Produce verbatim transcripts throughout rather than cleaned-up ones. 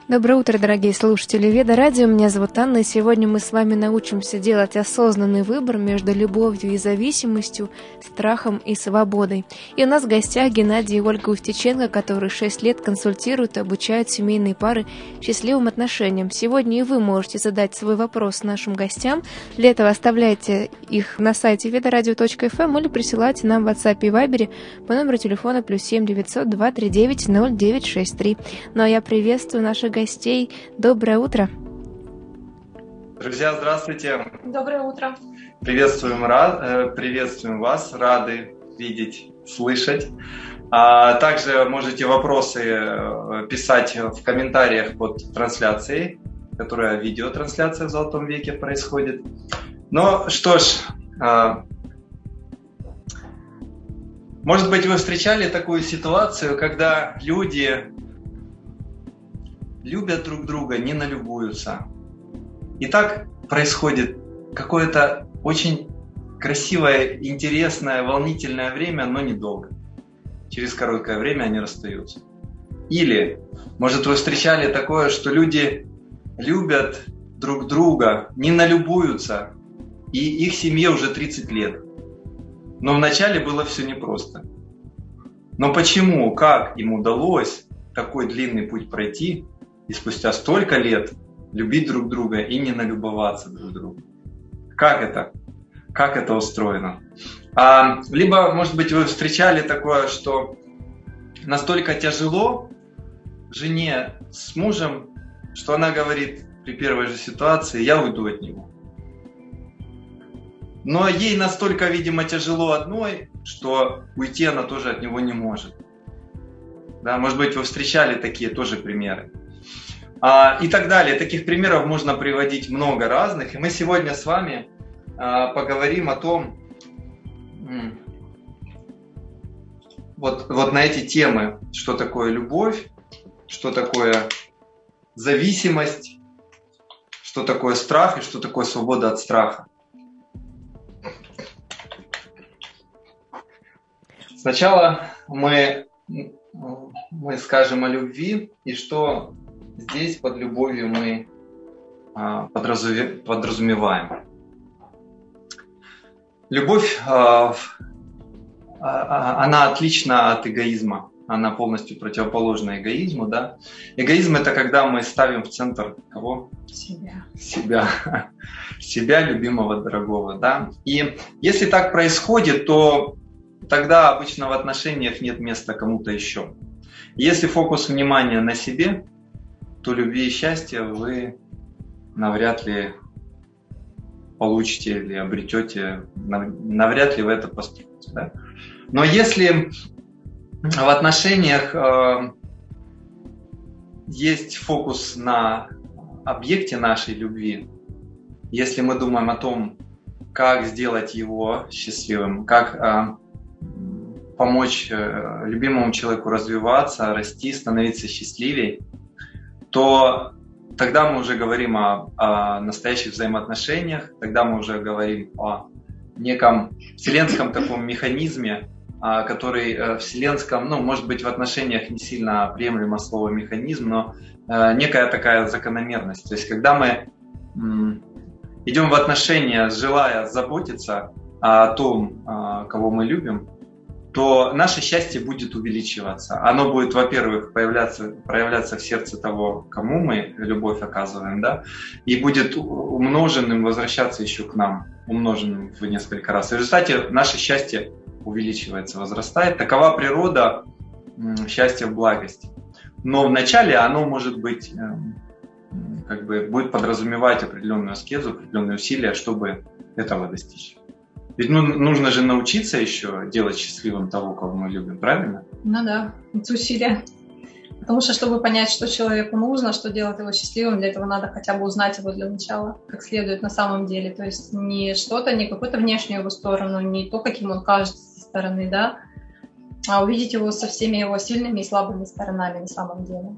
Доброе утро, дорогие слушатели Веда Радио. Меня зовут Анна, и сегодня мы с вами научимся делать осознанный выбор между любовью и зависимостью, страхом и свободой. И у нас в гостях Геннадий и Ольга Устиченко, которые шесть лет консультируют и обучают семейные пары счастливым отношениям. Сегодня и вы можете задать свой вопрос нашим гостям. Для этого оставляйте их на сайте ведарадио точка эф эм или присылайте нам в WhatsApp и Viber по номеру телефона плюс семь девятьсот два три девять ноль девять шесть три. Ну а я приветствую наших гостей. гостей. Доброе утро. Друзья, здравствуйте. Доброе утро. Приветствуем, рад, приветствуем вас, рады видеть, слышать. А также можете вопросы писать в комментариях под трансляцией, которая видеотрансляция в Золотом веке происходит. Ну что ж, может быть, вы встречали такую ситуацию, когда люди любят друг друга, не налюбуются. И так происходит какое-то очень красивое, интересное, волнительное время, но недолго. Через короткое время они расстаются. Или, может, вы встречали такое, что люди любят друг друга, не налюбуются, и их семье уже тридцать лет. Но вначале было все непросто. Но почему, как им удалось такой длинный путь пройти, и спустя столько лет любить друг друга и не налюбоваться друг другу? Как это? Как это устроено? А, либо, может быть, вы встречали такое, что настолько тяжело жене с мужем, что она говорит при первой же ситуации: я уйду от него. Но ей настолько, видимо, тяжело одной, что уйти она тоже от него не может. Да, может быть, вы встречали такие тоже примеры. И так далее. Таких примеров можно приводить много разных. И мы сегодня с вами поговорим о том, вот, вот на эти темы, что такое любовь, что такое зависимость, что такое страх и что такое свобода от страха. Сначала мы, мы скажем о любви и что здесь под любовью мы подразумеваем. Любовь, она отлична от эгоизма. Она полностью противоположна эгоизму. Да? Эгоизм – это когда мы ставим в центр кого? Себя. Себя. Себя, любимого, дорогого. Да? И если так происходит, то тогда обычно в отношениях нет места кому-то еще. Если фокус внимания на себе, то любви и счастья вы навряд ли получите или обретете, навряд ли вы это поступите. Да? Но если в отношениях э, есть фокус на объекте нашей любви, если мы думаем о том, как сделать его счастливым, как э, помочь э, любимому человеку развиваться, расти, становиться счастливее, то тогда мы уже говорим о, о настоящих взаимоотношениях, тогда мы уже говорим о неком вселенском таком механизме, а, который э, вселенском, ну, может быть, в отношениях не сильно приемлемо слово механизм, но э, некая такая закономерность. То есть, когда мы м, идем в отношения, желая заботиться о том, э, кого мы любим, то наше счастье будет увеличиваться. Оно будет, во-первых, появляться, проявляться в сердце того, кому мы любовь оказываем, да, и будет умноженным возвращаться еще к нам, умноженным в несколько раз. В результате наше счастье увеличивается, возрастает. Такова природа счастья в благости. Но вначале оно может быть, как бы, будет подразумевать определенную аскезу, определенные усилия, чтобы этого достичь. Ведь ну, нужно же научиться еще делать счастливым того, кого мы любим, правильно? Ну да, это усилия. Потому что, чтобы понять, что человеку нужно, что делать его счастливым, для этого надо хотя бы узнать его для начала, как следует на самом деле. То есть не что-то, не какую-то внешнюю его сторону, не то, каким он кажется со стороны, да, а увидеть его со всеми его сильными и слабыми сторонами на самом деле.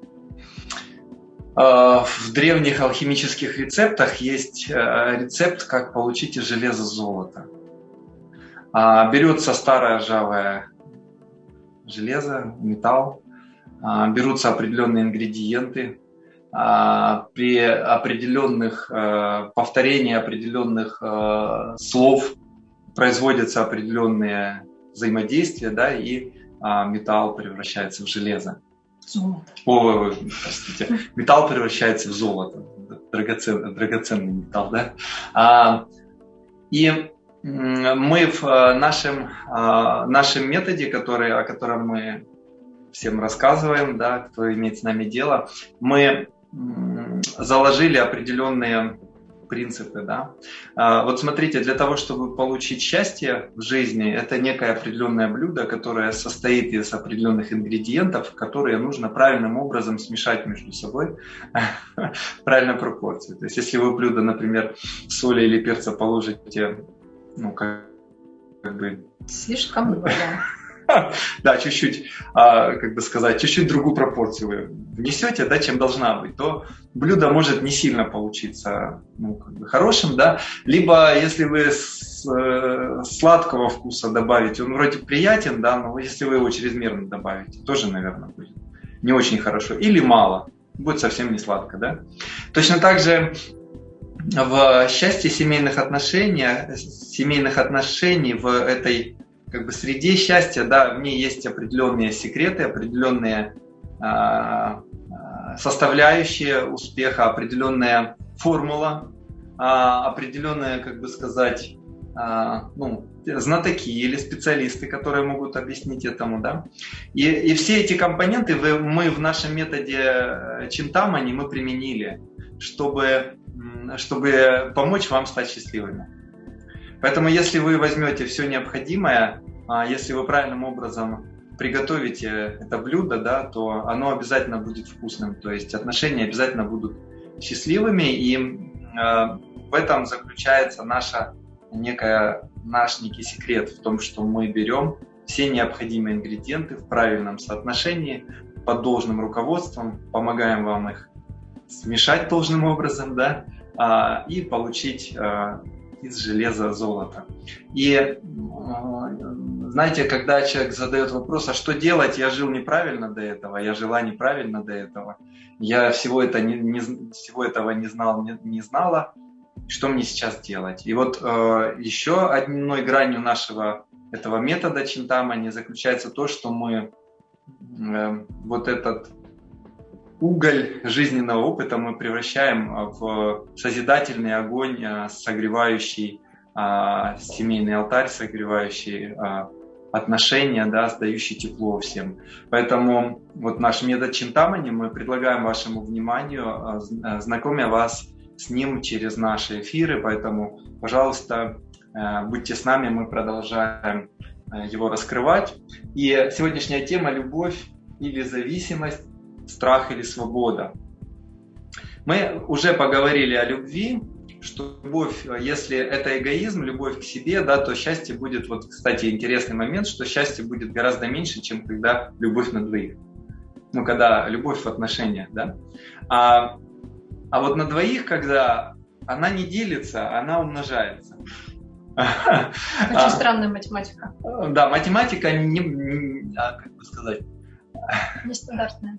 В древних алхимических рецептах есть рецепт, как получить из железа золото. Берется старое ржавое железо, металл, берутся определенные ингредиенты, при определенных повторении определенных слов производятся определенные взаимодействия, да, и металл превращается в железо. Золото. О, простите, металл превращается в золото, драгоценный, драгоценный металл, да. А, и мы в нашем, нашем методе, который, о котором мы всем рассказываем, да, кто имеет с нами дело, мы заложили определенные принципы, да. Вот смотрите, для того, чтобы получить счастье в жизни, это некое определенное блюдо, которое состоит из определенных ингредиентов, которые нужно правильным образом смешать между собой в правильной пропорции. То есть, если вы в блюдо, например, соли или перца положите, ну, как, как бы... Слишком много. Да, чуть-чуть, как бы сказать, чуть-чуть другую пропорцию вы внесете, да, чем должна быть, то блюдо может не сильно получиться, ну, как бы хорошим, да. Либо если вы с, э, сладкого вкуса добавите, он вроде приятен, да, но если вы его чрезмерно добавите, тоже, наверное, будет не очень хорошо. Или мало, будет совсем не сладко, да. Точно так же в счастье семейных отношений, семейных отношений в этой как бы среде счастья, да, в ней есть определенные секреты, определенные э, составляющие успеха, определенная формула, э, определенные, как бы сказать, э, ну, знатоки или специалисты, которые могут объяснить этому, да. И, и все эти компоненты вы, мы в нашем методе Чинтамани мы применили, чтобы, чтобы помочь вам стать счастливыми. Поэтому, если вы возьмете все необходимое, если вы правильным образом приготовите это блюдо, да, то оно обязательно будет вкусным. То есть отношения обязательно будут счастливыми, и в этом заключается наша некая, наш некий секрет в том, что мы берем все необходимые ингредиенты в правильном соотношении, под должным руководством, помогаем вам их смешать должным образом, да, и получить из железа золото. И знаете, когда человек задает вопрос, а что делать, я жил неправильно до этого, я жила неправильно до этого, я всего, это не, не, всего этого не знал, не, не знала, что мне сейчас делать? И вот э, еще одной гранью нашего этого метода Чинтамани заключается то, что мы э, вот этот уголь жизненного опыта мы превращаем в созидательный огонь, согревающий а, семейный алтарь, согревающий а, отношения, да, сдающий тепло всем. Поэтому вот наш метод Чинтамани мы предлагаем вашему вниманию, а, знакомя вас с ним через наши эфиры. Поэтому, пожалуйста, а, будьте с нами, мы продолжаем а, его раскрывать. И сегодняшняя тема – любовь или зависимость, страх или свобода. Мы уже поговорили о любви, что любовь, если это эгоизм, любовь к себе, да, то счастье будет, вот, кстати, интересный момент, что счастье будет гораздо меньше, чем когда любовь на двоих. Ну, когда любовь в отношениях, да. А, а вот на двоих, когда она не делится, она умножается. Очень странная математика. Да, математика не, не как бы сказать, нестандартная.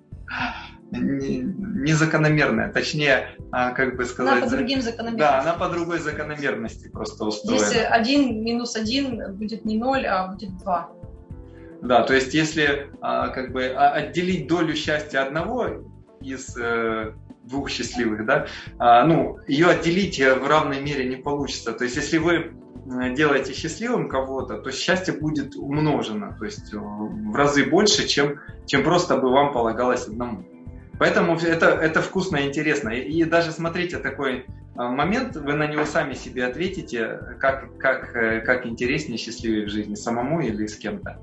Незакономерная, точнее, как бы сказать... Она по другим закономерностям. Да, она по другой закономерности просто устроена. Здесь один минус один будет не ноль, а будет два. Да, то есть если как бы отделить долю счастья одного из двух счастливых, да, ну, ее отделить в равной мере не получится. То есть если вы делаете счастливым кого-то, то счастье будет умножено, то есть в разы больше, чем, чем просто бы вам полагалось одному. Поэтому это, это вкусно и интересно. И, и даже смотрите, такой момент, вы на него сами себе ответите, как, как, как интереснее счастливее в жизни, самому или с кем-то.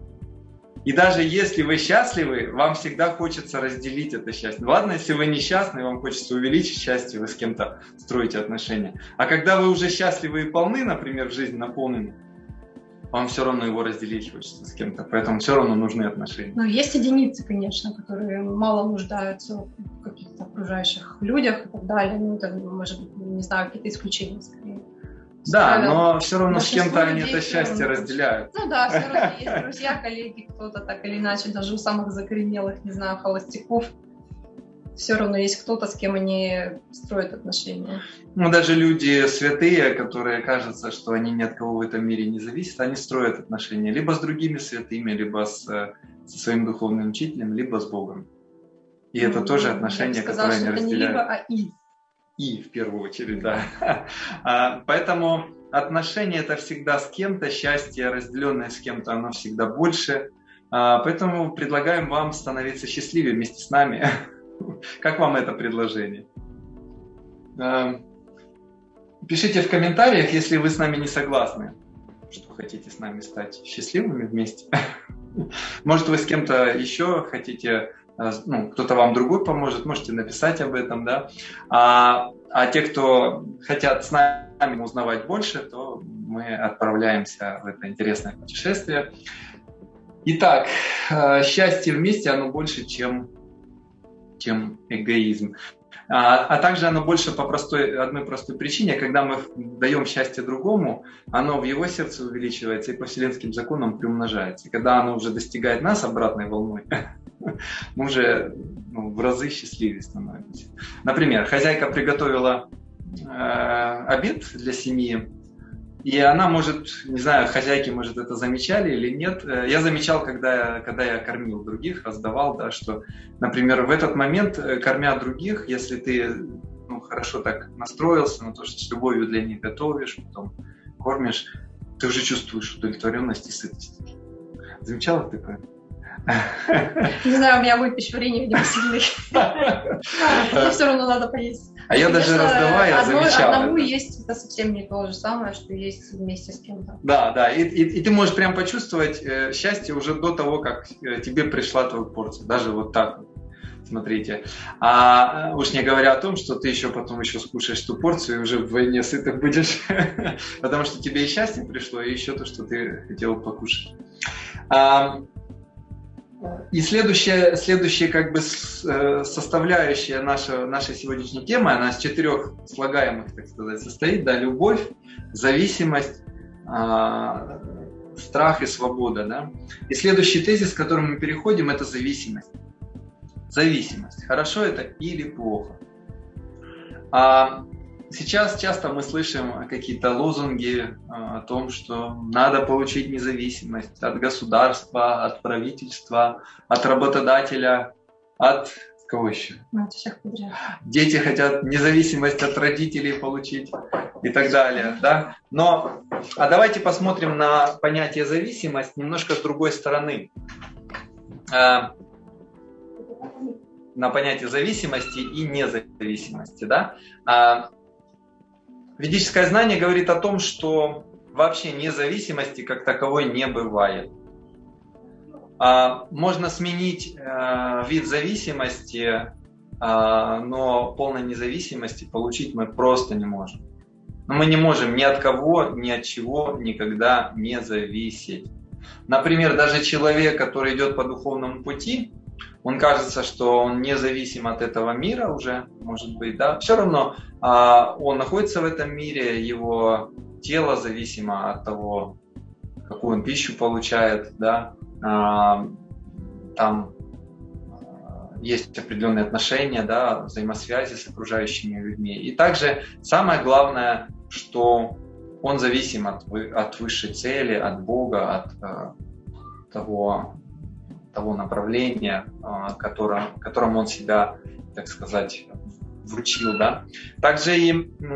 И даже если вы счастливы, вам всегда хочется разделить это счастье. Ладно, если вы несчастны, вам хочется увеличить счастье, вы с кем-то строите отношения. А когда вы уже счастливы и полны, например, в жизни наполнены, вам все равно его разделить хочется с кем-то. Поэтому все равно нужны отношения. Ну, есть единицы, конечно, которые мало нуждаются в каких-то окружающих людях и так далее. Ну, это, может быть, не знаю, какие-то исключения скорее. Да, но все равно с кем-то они это счастье разделяют. Ну да, все равно есть друзья, коллеги, кто-то так или иначе, даже у самых закоренелых, не знаю, холостяков. все равно есть кто-то, с кем они строят отношения. Ну, даже люди святые, которые кажется, что они ни от кого в этом мире не зависят, они строят отношения либо с другими святыми, либо с, со своим духовным учителем, либо с Богом. И ну, это тоже отношения, которые они разделяют. Не либо, а и. И, в первую очередь, да. Поэтому отношения – это всегда с кем-то, счастье, разделенное с кем-то, оно всегда больше. Поэтому предлагаем вам становиться счастливее вместе с нами. Как вам это предложение? Пишите в комментариях, если вы с нами не согласны, что хотите с нами стать счастливыми вместе. Может, вы с кем-то еще хотите, ну, кто-то вам другой поможет, можете написать об этом, да. А, а те, кто хотят с нами узнавать больше, то мы отправляемся в это интересное путешествие. Итак, счастье вместе, оно больше, чем чем эгоизм. А, а также оно больше по простой, одной простой причине, когда мы даем счастье другому, оно в его сердце увеличивается и по вселенским законам приумножается. И когда оно уже достигает нас обратной волной, мы уже ну, в разы счастливее становимся. Например, хозяйка приготовила э, обед для семьи, и она может, не знаю, хозяйки, может, это замечали или нет. Я замечал, когда я, когда я кормил других, раздавал, да, что, например, в этот момент, кормя других, если ты ну, хорошо так настроился на то, что с любовью для них готовишь, потом кормишь, ты уже чувствуешь удовлетворенность и сытость. Замечала такое? Не знаю, у меня будет пищеварение сильный. Мне все равно надо поесть. А я даже раздавая замечал. Одному есть это совсем не то же самое, что есть вместе с кем-то. Да, да. И, и, и ты можешь прям почувствовать э, счастье уже до того, как э, тебе пришла твоя порция. Даже вот так вот. Смотрите. А уж не говоря о том, что ты еще потом еще скушаешь ту порцию и уже вдвойне сытым будешь. Потому что тебе и счастье пришло, и еще то, что ты хотел покушать. И следующая, следующая как бы составляющая наша, нашей сегодняшней темы, она из четырех слагаемых, так сказать, состоит, да, любовь, зависимость, э, страх и свобода, да. И следующий тезис, к которому мы переходим, это зависимость. Зависимость. Хорошо это или плохо? А сейчас часто мы слышим какие-то лозунги о том, что надо получить независимость от государства, от правительства, от работодателя, от кого еще? От всех подряд. Дети хотят независимость от родителей получить и так далее. Да? Но, а давайте посмотрим на понятие зависимость немножко с другой стороны. На понятие зависимости и независимости. Да? Ведическое знание говорит о том, что вообще независимости как таковой не бывает. Можно сменить вид зависимости, но полной независимости получить мы просто не можем. Но мы не можем ни от кого, ни от чего никогда не зависеть. Например, даже человек, который идет по духовному пути, он кажется, что он независим от этого мира уже, может быть, да. Все равно а, он находится в этом мире, его тело зависимо от того, какую он пищу получает, да. А, там а, есть определенные отношения, да, взаимосвязи с окружающими людьми. И также самое главное, что он зависим от, от высшей цели, от Бога, от а, того. того направления, которым, которому он себя, так сказать, вручил. Да? Также и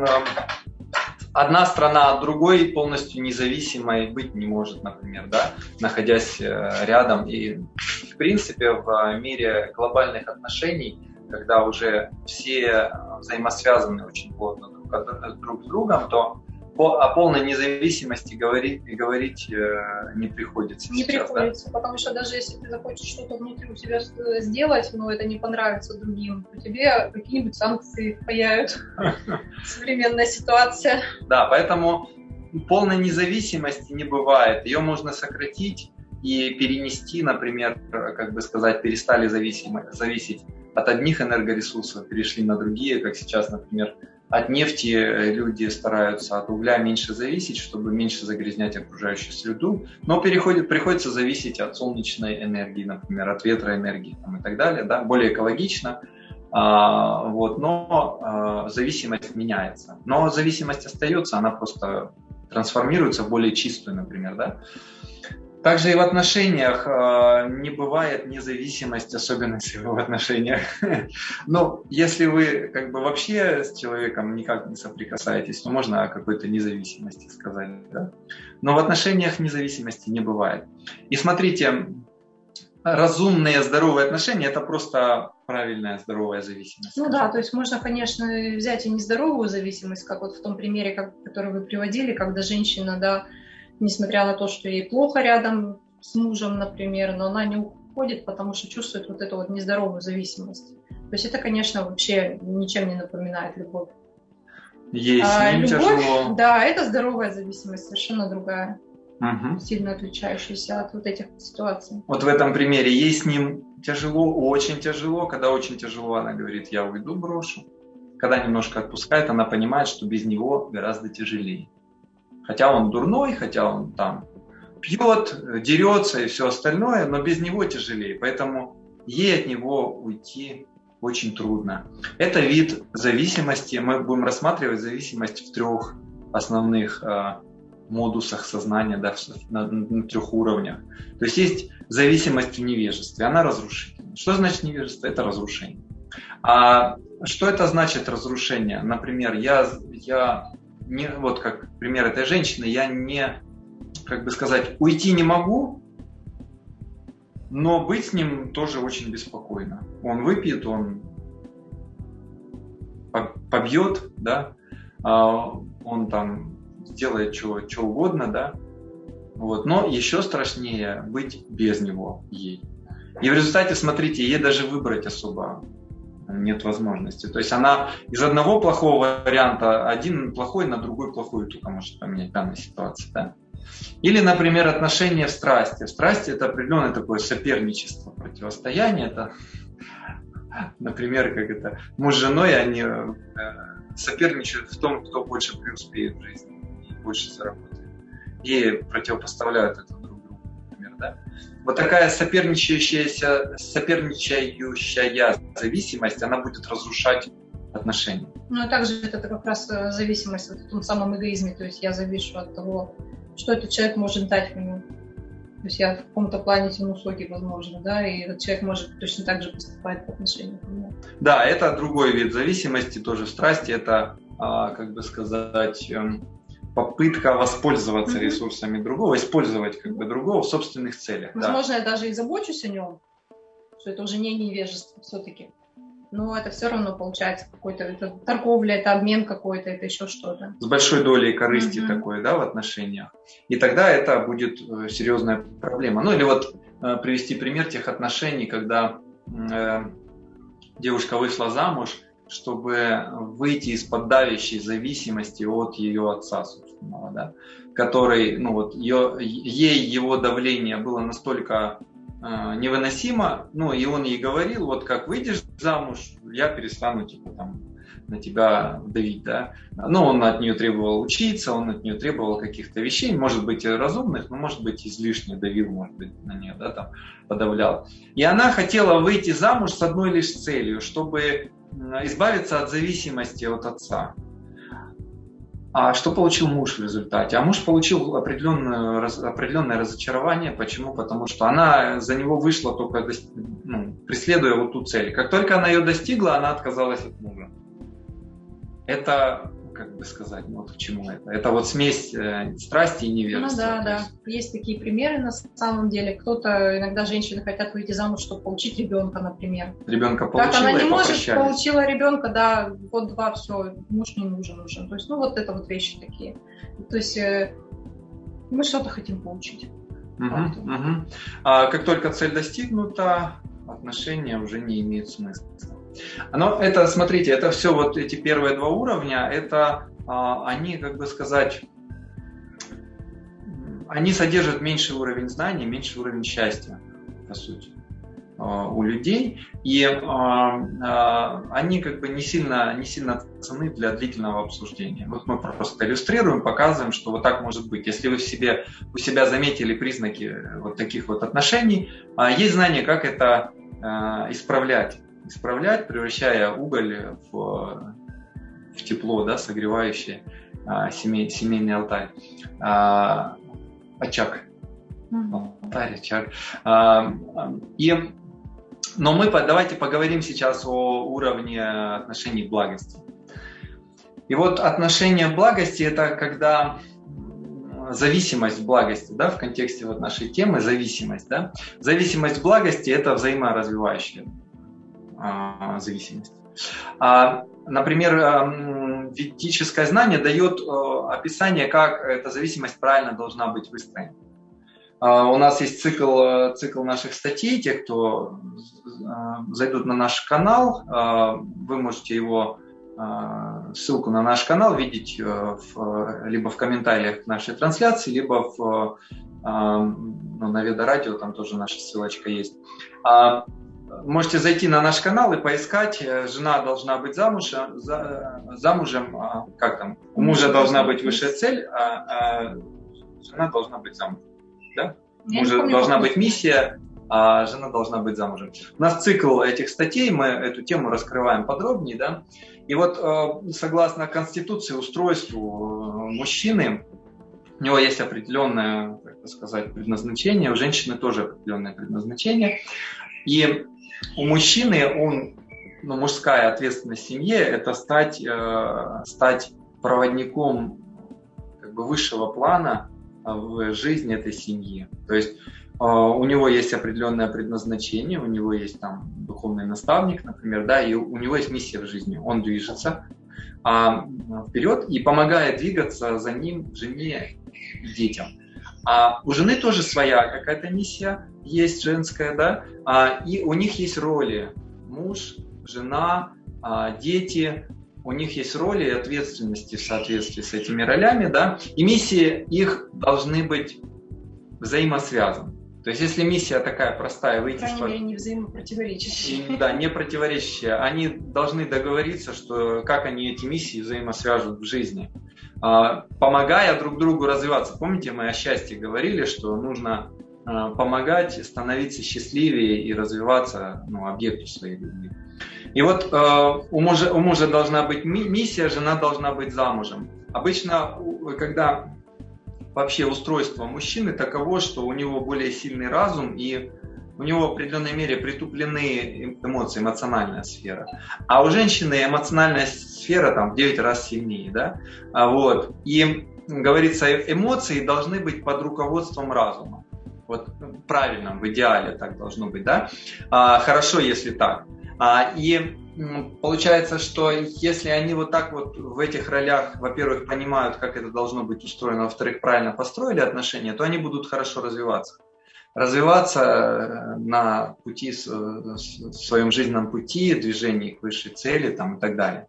одна страна от другой полностью независимой быть не может, например, да? Находясь рядом. И, в принципе, в мире глобальных отношений, когда уже все взаимосвязаны очень плотно друг, друг с другом, то о полной независимости говорить, говорить э, не приходится. Не сейчас, приходится, да? Потому что даже если ты захочешь что-то внутри у себя сделать, но это не понравится другим, то тебе какие-нибудь санкции паяют. Современная ситуация. Да, поэтому полной независимости не бывает. Ее можно сократить и перенести, например, как бы сказать, перестали зависеть от одних энергоресурсов, перешли на другие, как сейчас, например, от нефти люди стараются от угля меньше зависеть, чтобы меньше загрязнять окружающую среду, но переходит, приходится зависеть от солнечной энергии, например, от ветроэнергии там, и так далее, да, более экологично. Вот, но зависимость меняется. Но зависимость остается, она просто трансформируется в более чистую, например, да. Также и в отношениях не бывает независимости, особенно если вы в отношениях. Но если вы как бы вообще с человеком никак не соприкасаетесь, то можно о какой-то независимости сказать. Да? Но в отношениях независимости не бывает. И смотрите, разумные, здоровые отношения – это просто правильная, здоровая зависимость. Ну да, то есть можно, конечно, взять и нездоровую зависимость, как вот в том примере, как, который вы приводили, когда женщина, да, несмотря на то, что ей плохо рядом с мужем, например, но она не уходит, потому что чувствует вот эту вот нездоровую зависимость. То есть это, конечно, вообще ничем не напоминает любовь. Ей с а ним любовь, тяжело. Да, это здоровая зависимость, совершенно другая, угу. сильно отличающаяся от вот этих ситуаций. Вот в этом примере ей с ним тяжело, очень тяжело. Когда очень тяжело, она говорит, я уйду, брошу. Когда немножко отпускает, она понимает, что без него гораздо тяжелее. Хотя он дурной, хотя он там пьет, дерется и все остальное, но без него тяжелее. Поэтому ей от него уйти очень трудно. Это вид зависимости. Мы будем рассматривать зависимость в трех основных э, модусах сознания, да, на, на трех уровнях. То есть есть зависимость в невежестве, она разрушительна. Что значит невежество? Это разрушение. А что это значит разрушение? Например, я... я Не, вот как пример этой женщины, я не, как бы сказать, уйти не могу, но быть с ним тоже очень беспокойно. Он выпьет, он побьет, да, он там сделает что, что угодно, да, вот. Но еще страшнее быть без него ей. И в результате, смотрите, ей даже выбрать особо нет возможности. То есть она из одного плохого варианта один плохой на другой плохой только может поменять в данной ситуации. Да? Или, например, отношения в страсти. В страсти это определенное такое соперничество, противостояние. Это, например, как это муж с женой, они соперничают в том, кто больше преуспеет в жизни и больше заработает. И противопоставляют это друг другу, например, да? Вот такая соперничающая, соперничающая зависимость, она будет разрушать отношения. Ну, а также это как раз зависимость в том самом эгоизме. То есть я завишу от того, что этот человек может дать мне. То есть я в каком-то плане тяну соки, возможно, да, и этот человек может точно так же поступать по отношению ко мне. Да, это другой вид зависимости, тоже в страсти. Это, как бы сказать... попытка воспользоваться mm-hmm. ресурсами другого, использовать как бы другого в собственных целях. Возможно, да. я даже и забочусь о нем, что это уже не невежество все-таки. Но это все равно получается какой-то это торговля, это обмен какой-то, это еще что-то. С большой долей корысти mm-hmm. такой, да, в отношениях. И тогда это будет серьезная проблема. Ну или вот э, привести пример тех отношений, когда э, девушка вышла замуж, чтобы выйти из-под давящей зависимости от ее отца, собственного, да, который, ну вот, ее, ей его давление было настолько э, невыносимо, ну и он ей говорил, вот как выйдешь замуж, я перестану типа там на тебя давить, да. Но он от нее требовал учиться, он от нее требовал каких-то вещей, может быть разумных, но может быть излишне давил, может быть на нее, да, там подавлял. И она хотела выйти замуж с одной лишь целью, чтобы избавиться от зависимости от отца. А что получил муж в результате? А муж получил определенное, определенное разочарование. Почему? Потому что она за него вышла только ну, преследуя вот ту цель. Как только она ее достигла, она отказалась от мужа. Это, как бы сказать, вот к чему это? Это вот смесь э, страсти и невежества. Ну да, да. Есть такие примеры на самом деле. Кто-то, иногда женщины хотят выйти замуж, чтобы получить ребенка, например. Ребенка получила, так, она не и может, получила ребенка, да, год-два, все, муж не нужен уже. То есть, ну вот это вот вещи такие. То есть э, мы что-то хотим получить. Угу, угу. А как только цель достигнута, отношения уже не имеют смысла. Но это, смотрите, это все вот эти первые два уровня, это а, они, как бы сказать, они содержат меньший уровень знаний, меньший уровень счастья, по сути, а, у людей, и а, а, они как бы не сильно, не сильно ценны для длительного обсуждения. Вот мы просто иллюстрируем, показываем, что вот так может быть. Если вы в себе, у себя заметили признаки вот таких вот отношений, а, есть знание, как это а, исправлять. исправлять, превращая уголь в, в тепло, да, согревающее а, семей, семейный алтарь. А, очаг. Алтарь, очаг. А, и, но мы давайте поговорим сейчас о уровне отношений благости. И вот отношение благости – это когда зависимость благости, да, в контексте вот нашей темы зависимость, да. Зависимость благости – это взаиморазвивающая а, зависимость. А, например, а, ведическое знание дает а, описание, как эта зависимость правильно должна быть выстроена. А, у нас есть цикл, цикл наших статей. Те, кто а, зайдут на наш канал, а, вы можете его ссылку на наш канал видеть в, либо в комментариях к нашей трансляции, либо в, ну, на Веда-радио, там тоже наша ссылочка есть. Можете зайти на наш канал и поискать. Жена должна быть замужем, замужем как там? У мужа должна быть высшая цель, а жена должна быть замужем. Да? У мужа должна быть миссия, а жена должна быть замужем. У нас цикл этих статей, мы эту тему раскрываем подробнее, да. И вот согласно Конституции, устройству мужчины, у него есть определенное, как сказать, предназначение, у женщины тоже определенное предназначение. И у мужчины, он, ну, мужская ответственность в семье – это стать, стать проводником как бы высшего плана в жизни этой семьи. То есть у него есть определенное предназначение, у него есть там духовный наставник, например, да, и у него есть миссия в жизни. Он движется а, вперед и помогает двигаться за ним жене и детям. А у жены тоже своя какая-то миссия есть женская, да, а, и у них есть роли: муж, жена, а, дети. У них есть роли и ответственности в соответствии с этими ролями, да, и миссии их должны быть взаимосвязаны. То есть, если миссия такая простая, выйти... По крайней мере, не взаимопротиворечащие. Да, не противоречащие. Они должны договориться, что как они эти миссии взаимосвяжут в жизни, помогая друг другу развиваться. Помните, мы о счастье говорили, что нужно помогать становиться счастливее и развиваться, ну, объекту своей любви. И вот у мужа, у мужа должна быть миссия, жена должна быть замужем. Обычно, когда... Вообще устройство мужчины таково, что у него более сильный разум и у него в определенной мере притуплены эмоции, эмоциональная сфера. А у женщины эмоциональная сфера там в девять раз сильнее, да? А вот. И говорится, эмоции должны быть под руководством разума. Вот правильно, в идеале так должно быть, да? А, хорошо, если так. А, и получается, что если они вот так вот в этих ролях, во-первых, понимают, как это должно быть устроено, во-вторых, правильно построили отношения, то они будут хорошо развиваться. Развиваться на пути, в своем жизненном пути, движении к высшей цели там, и так далее.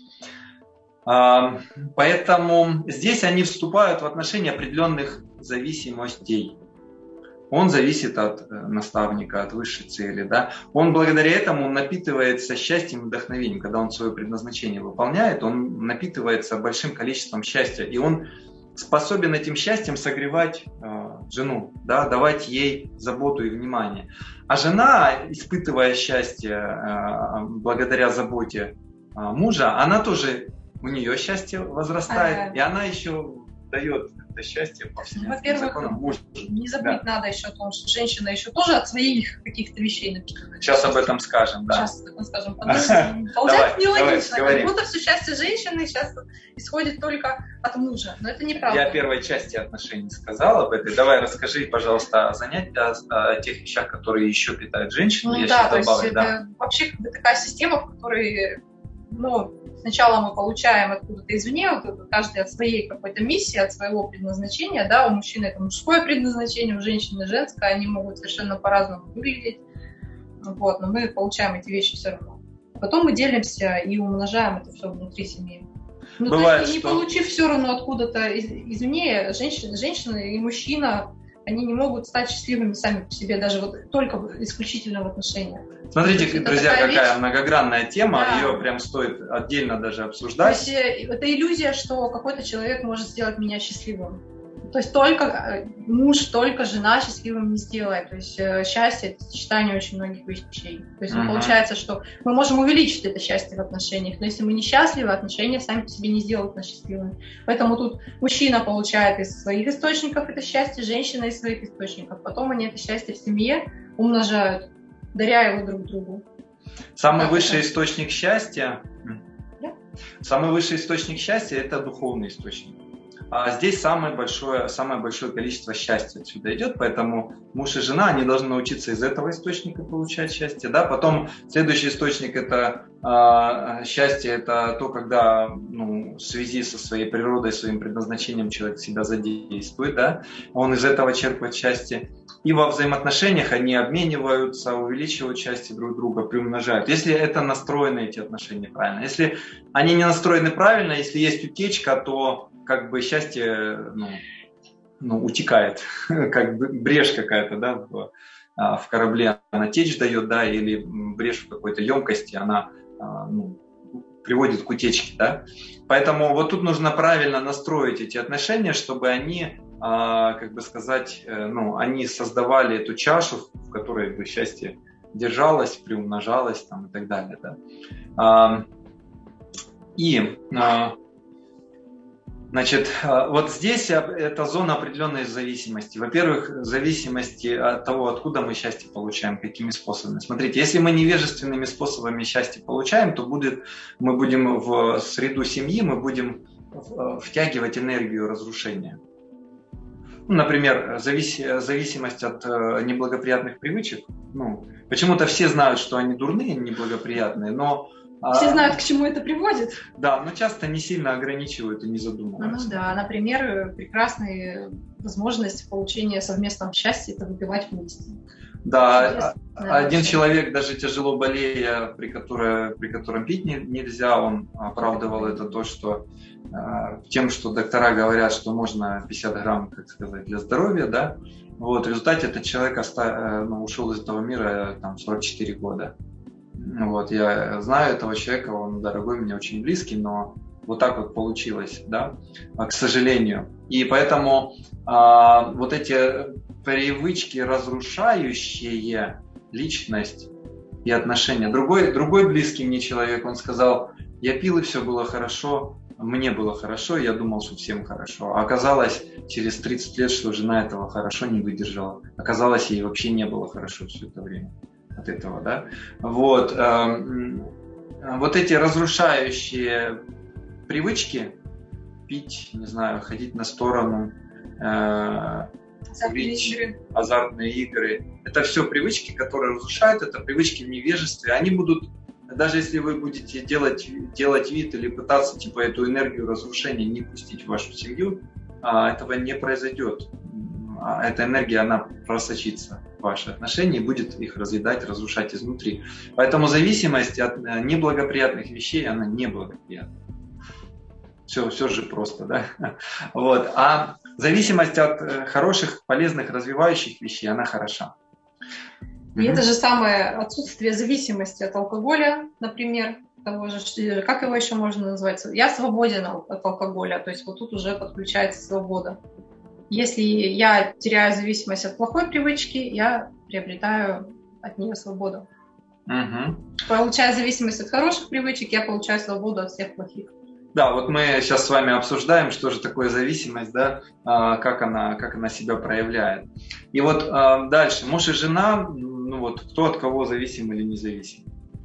Поэтому здесь они вступают в отношения определенных зависимостей. Он зависит от наставника, от высшей цели. Да? Он благодаря этому напитывается счастьем и вдохновением. Когда он свое предназначение выполняет, он напитывается большим количеством счастья. И он способен этим счастьем согревать э, жену, да? Давать ей заботу и внимание. А жена, испытывая счастье э, благодаря заботе э, мужа, она тоже, у нее счастье возрастает. Ага. И она еще дает это счастье по всем законам. Во-первых, не забыть да. надо еще о том, что женщина еще тоже от своих каких-то вещей напитывает. Сейчас об этом скажем, да. Сейчас об этом скажем. Получается нелогично. Как будто все счастье женщины сейчас исходит только от мужа. Но это неправда. Я первой части отношений сказал об этой. Давай расскажи, пожалуйста, о занятиях, о тех вещах, которые еще питают женщину. Ну, Я да, то добавлю, есть да. это вообще как бы такая система, в которой ну, сначала мы получаем откуда-то извне, вот каждый от своей какой-то миссии, от своего предназначения, да, у мужчины это мужское предназначение, у женщины женское, они могут совершенно по-разному выглядеть, вот, но мы получаем эти вещи все равно. Потом мы делимся и умножаем это все внутри семьи. Ну, Бывает, то есть, не что... получив все равно откуда-то из- извне, женщина, женщина и мужчина, они не могут стать счастливыми сами по себе, даже вот только исключительно в отношениях. Смотрите, это друзья, какая вещь... многогранная тема, да. Ее прям стоит отдельно даже обсуждать. То есть это иллюзия, что какой-то человек может сделать меня счастливым. То есть только муж, только жена счастливым не сделает. То есть счастье – это сочетание очень многих вещей. То есть uh-huh. получается, что мы можем увеличить это счастье в отношениях, но если мы несчастливы, отношения сами по себе не сделают нас счастливыми. Поэтому тут мужчина получает из своих источников это счастье, женщина из своих источников. Потом они это счастье в семье умножают, даря его друг другу. Самый высший источник счастья, да? Самый высший источник счастья – это духовный источник. А здесь самое большое, самое большое количество счастья отсюда идет, поэтому муж и жена, они должны научиться из этого источника получать счастье. Да? Потом следующий источник – это э, счастье, это то, когда ну, в связи со своей природой, своим предназначением человек себя задействует, да? Он из этого черпает счастье. И во взаимоотношениях они обмениваются, увеличивают счастье друг друга, приумножают. Если это настроены, эти отношения правильно. Если они не настроены правильно, если есть утечка, то как бы счастье ну, ну, утекает, как бы брешь какая-то, да, в, в корабле она течь дает, да, или брешь в какой-то емкости, она ну, приводит к утечке, да. Поэтому вот тут нужно правильно настроить эти отношения, чтобы они, как бы сказать, ну, они создавали эту чашу, в которой бы счастье держалось, приумножалось там, и так далее, да. И Значит, вот здесь это зона определенной зависимости. Во-первых, зависимости от того, откуда мы счастье получаем, какими способами. Смотрите, если мы невежественными способами счастье получаем, то будет, мы будем в среду семьи, мы будем втягивать энергию разрушения. Например, завис, зависимость от неблагоприятных привычек. Ну, почему-то все знают, что они дурные, неблагоприятные, но все знают, к чему это приводит. Да, но часто не сильно ограничивают и не задумываются. Ну да, например, прекрасная возможность получения совместного счастья – это выпивать вместе. Да, один человек, даже тяжело болея, при, которой, при котором пить не, нельзя, он оправдывал это то, что тем, что доктора говорят, что можно пятьдесят грамм, как сказать, для здоровья, да. Вот, в результате этот человек оста, ну, ушел из этого мира там, сорок четыре года. Вот, я знаю этого человека, он дорогой, мне очень близкий, но вот так вот получилось, да, к сожалению. И поэтому а, вот эти привычки, разрушающие личность и отношения. Другой, другой близкий мне человек, он сказал, я пил и все было хорошо, мне было хорошо, я думал, что всем хорошо. А оказалось через тридцать лет, что жена этого хорошо не выдержала. Оказалось, ей вообще не было хорошо все это время. От этого, да, вот, э, вот эти разрушающие привычки, пить, не знаю, ходить на сторону, э, курить, игры. азартные игры, это все привычки, которые разрушают, это привычки в невежестве, они будут, даже если вы будете делать, делать вид или пытаться типа эту энергию разрушения не пустить в вашу семью, э, этого не произойдет. Эта энергия, она просочится в ваши отношения и будет их разъедать, разрушать изнутри. Поэтому зависимость от неблагоприятных вещей, она неблагоприятна. Все, все же просто, да? Вот. А зависимость от хороших, полезных, развивающих вещей, она хороша. И mm-hmm. это же самое отсутствие зависимости от алкоголя, например, того же, как его еще можно назвать? Я свободен от алкоголя, то есть вот тут уже подключается свобода. Если я теряю зависимость от плохой привычки, я приобретаю от нее свободу. Угу. Получая зависимость от хороших привычек, я получаю свободу от всех плохих. Да, вот мы сейчас с вами обсуждаем, что же такое зависимость, да, как она, как она себя проявляет. И вот дальше, муж и жена, ну вот, кто от кого зависим или не зависим.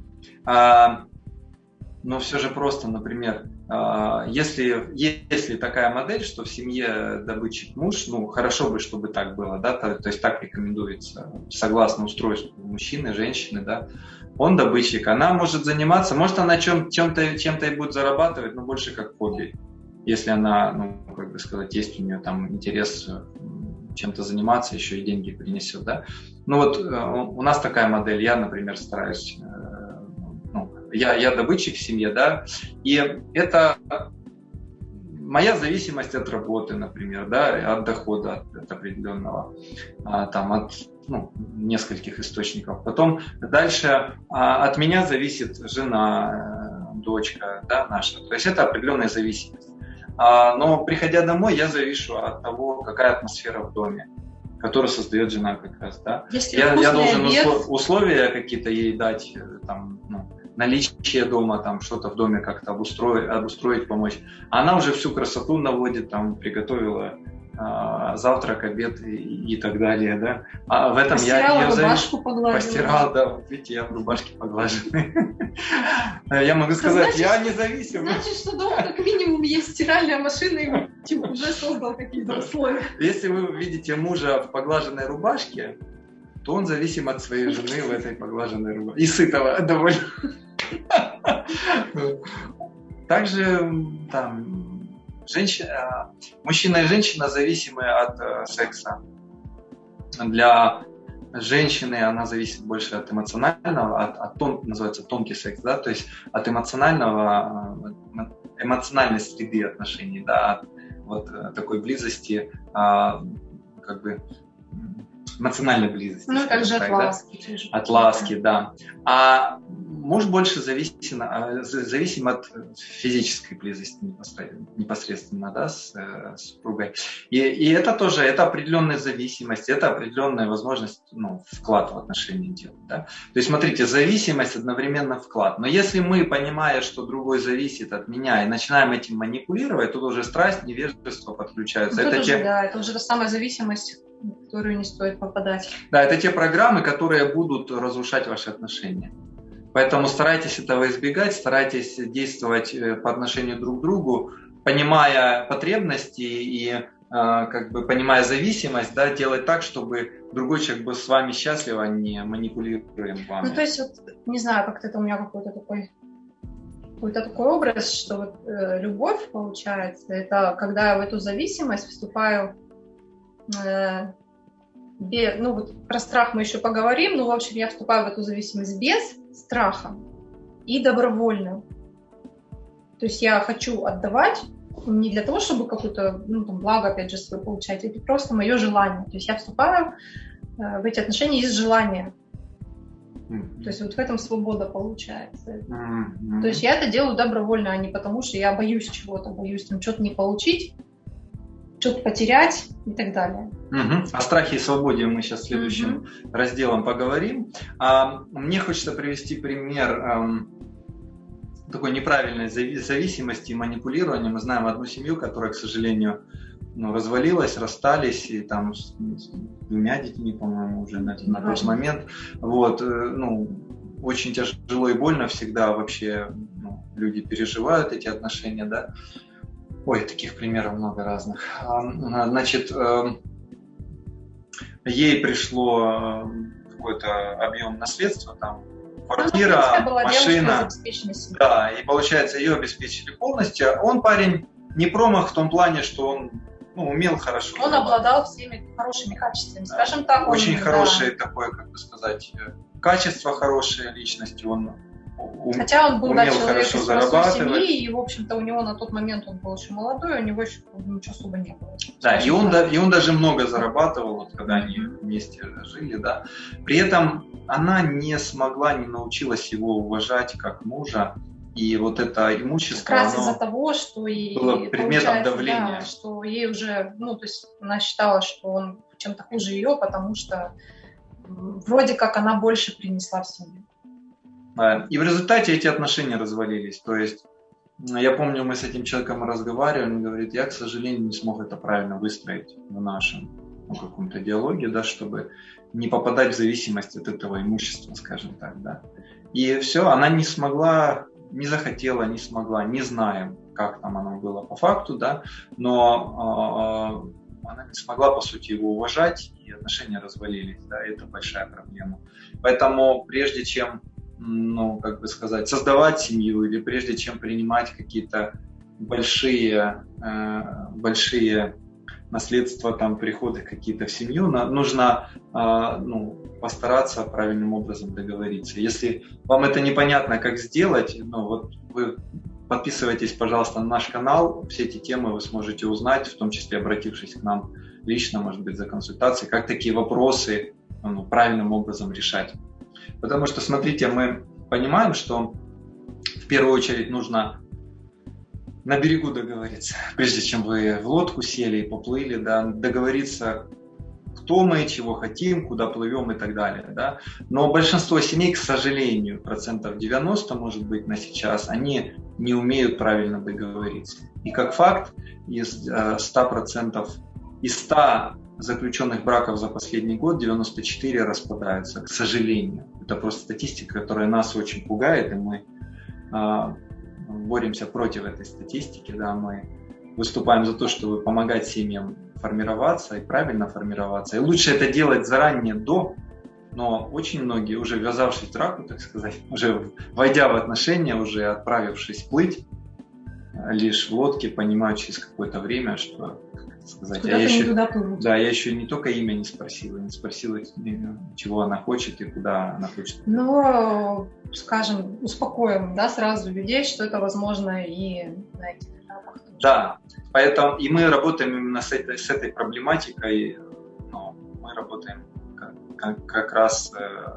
Но все же просто, например, если, если такая модель, что в семье добытчик муж, ну, хорошо бы, чтобы так было, да, то, то есть так рекомендуется, согласно устройству мужчины, женщины, да, он добытчик, она может заниматься, может она чем, чем-то, чем-то и будет зарабатывать, но больше как хобби, если она, ну, как бы сказать, есть у нее там интерес чем-то заниматься, еще и деньги принесет, да. Ну вот у нас такая модель, я, например, стараюсь... Я, я добытчик в семье, да, и это моя зависимость от работы, например, да, от дохода, от, от определенного, а, там, от ну, нескольких источников. Потом дальше а, от меня зависит жена, дочка, да, наша. То есть это определенная зависимость. А, но приходя домой, я завишу от того, какая атмосфера в доме, которую создает жена как раз. Да? Я, я должен услов, условия какие-то ей дать, там, ну, наличие дома, там, что-то в доме как-то обустроить, обустроить, помочь. А она уже всю красоту наводит, там, приготовила а, завтрак, обед и, и так далее. Да? А в этом постирала, я ее рубашку погладила. Постирал, да, вот видите, я в рубашке поглаженный. Я могу сказать, я независим. Значит, что дома как минимум есть стиральная машина, и уже создал какие-то условия. Если вы видите мужа в поглаженной рубашке, то он зависим от своей жены в этой поглаженной рубашке. И сытого довольно. Также там, женщина, мужчина и женщина зависимы от э, секса. Для женщины она зависит больше от эмоционального, от, от тон, называется тонкий секс, да, то есть от эмоционального, эмоциональной среды отношений, да, от вот такой близости, а, как бы эмоциональной близости. Ну, как же от так, ласки. Да? От ласки, да. А муж больше зависим, зависим от физической близости непосредственно, да, с, с супругой. И, и это тоже, это определенная зависимость, это определенная возможность, ну, вклад в отношения делать. Да? То есть, смотрите, зависимость одновременно вклад. Но если мы, понимая, что другой зависит от меня, и начинаем этим манипулировать, тут уже страсть, невежество подключаются. Это, это уже, те... да, это уже та самая зависимость, в которую не стоит попадать. Да, это те программы, которые будут разрушать ваши отношения. Поэтому старайтесь этого избегать, старайтесь действовать по отношению друг к другу, понимая потребности и как бы понимая зависимость, да, делать так, чтобы другой человек был с вами счастлив, а не манипулируем вами. Ну, то есть, вот, не знаю, как-то это у меня какой-то такой, какой-то такой образ, что вот, э, любовь, получается, это когда я в эту зависимость вступаю, э, без, ну, вот про страх мы еще поговорим, но, в общем, я вступаю в эту зависимость без страха и добровольно. То есть я хочу отдавать не для того, чтобы какое-то, ну, там, благо, опять же, свое получать, это просто мое желание. То есть я вступаю э, в эти отношения из желания. Mm-hmm. То есть вот в этом свобода получается. Mm-hmm. То есть я это делаю добровольно, а не потому, что я боюсь чего-то, боюсь там что-то не получить, что-то потерять и так далее. Угу. О страхе и свободе мы сейчас следующим угу. разделом поговорим. А, мне хочется привести пример эм, такой неправильной зависимости и манипулирования. Мы знаем одну семью, которая, к сожалению, ну, развалилась, расстались, и там с, с двумя детьми, по-моему, уже на, на тот момент. Вот, э, ну, очень тяжело и больно всегда вообще, ну, люди переживают эти отношения, да. Ой, таких примеров много разных. Значит, ей пришло какой-то объем наследства, там, квартира, ну, машина. Да, и получается, ее обеспечили полностью. Он парень не промах в том плане, что он, ну, умел хорошо. Он обладал всеми хорошими качествами, скажем так. Очень он, хорошее да. такое, как бы сказать, качество хорошее личности. Он ум, Хотя он был, да, человек из простой семьи, и, в общем-то, у него на тот момент он был очень молодой, у него еще ничего особо не было. Да, и он, да, и он даже много зарабатывал, вот, когда они вместе жили, да. При этом она не смогла, не научилась его уважать как мужа, и вот это имущество, как раз из-за того, что и было предметом давления. Да, что ей уже, ну, то есть она считала, что он чем-то хуже ее, потому что вроде как она больше принесла в семью. И в результате эти отношения развалились. То есть, я помню, мы с этим человеком разговаривали, он говорит, я, к сожалению, не смог это правильно выстроить в нашем, ну, каком-то диалоге, да, чтобы не попадать в зависимость от этого имущества, скажем так, да. И все, она не смогла, не захотела, не смогла, не знаем, как там оно было по факту, да, но э, она не смогла, по сути, его уважать, и отношения развалились, да, это большая проблема. Поэтому прежде чем, ну, как бы сказать, создавать семью или прежде чем принимать какие-то большие, э, большие наследства, там, приходы какие-то в семью, на, нужно э, ну, постараться правильным образом договориться. Если вам это непонятно, как сделать, ну, вот вы подписывайтесь, пожалуйста, на наш канал, все эти темы вы сможете узнать, в том числе обратившись к нам лично, может быть, за консультацией, как такие вопросы, ну, правильным образом решать. Потому что, смотрите, мы понимаем, что в первую очередь нужно на берегу договориться, прежде чем вы в лодку сели и поплыли, да, договориться, кто мы, чего хотим, куда плывем и так далее. Да. Но большинство семей, к сожалению, процентов девяносто, может быть, на сейчас, они не умеют правильно договориться. И как факт, из ста процентов, из ста заключенных браков за последний год девяносто четыре распадаются, к сожалению. Это просто статистика, которая нас очень пугает, и мы а, боремся против этой статистики. Да, мы выступаем за то, чтобы помогать семьям формироваться и правильно формироваться. И лучше это делать заранее, до, но очень многие, уже ввязавшись в драку, так сказать, уже войдя в отношения, уже отправившись плыть, лишь в лодке понимают через какое-то время, что, как сказать, я еще, да, я еще не только имя не спросила, не спросила, чего она хочет и куда она хочет. Ну, скажем, успокоим, да, сразу людей, что это возможно и на этих этапах. Да, поэтому и мы работаем именно с этой, с этой проблематикой, но мы работаем как, как, как раз,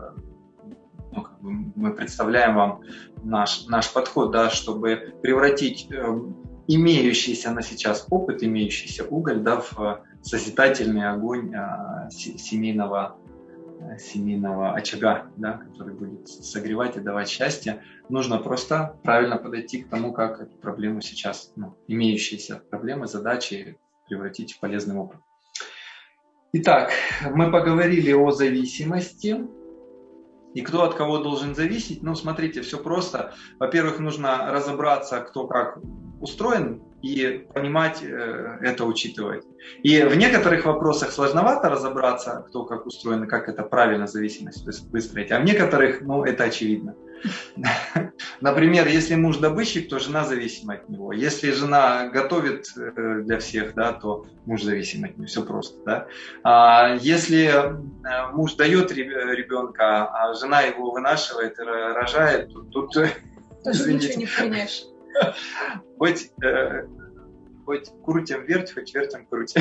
ну, как бы мы представляем вам наш, наш подход, да, чтобы превратить имеющийся на сейчас опыт, имеющийся уголь, да, в созидательный огонь семейного, семейного очага, да, который будет согревать и давать счастье. Нужно просто правильно подойти к тому, как эту проблему сейчас, ну, имеющиеся проблемы, задачи превратить в полезный опыт. Итак, мы поговорили о зависимости. И кто от кого должен зависеть? Ну, смотрите, все просто. Во-первых, нужно разобраться, кто как устроен, и понимать э, это, учитывать. И в некоторых вопросах сложновато разобраться, кто как устроен и как это правильно зависимость выстроить, а в некоторых, ну, это очевидно. Например, если муж добытчик, то жена зависима от него. Если жена готовит для всех, да, то муж зависим от нее. Все просто. Да? А если муж дает ребенка, а жена его вынашивает и рожает, то тут... Тоже ничего не поменяешь. Хоть, э, хоть крутим верть, хоть вертим крутим.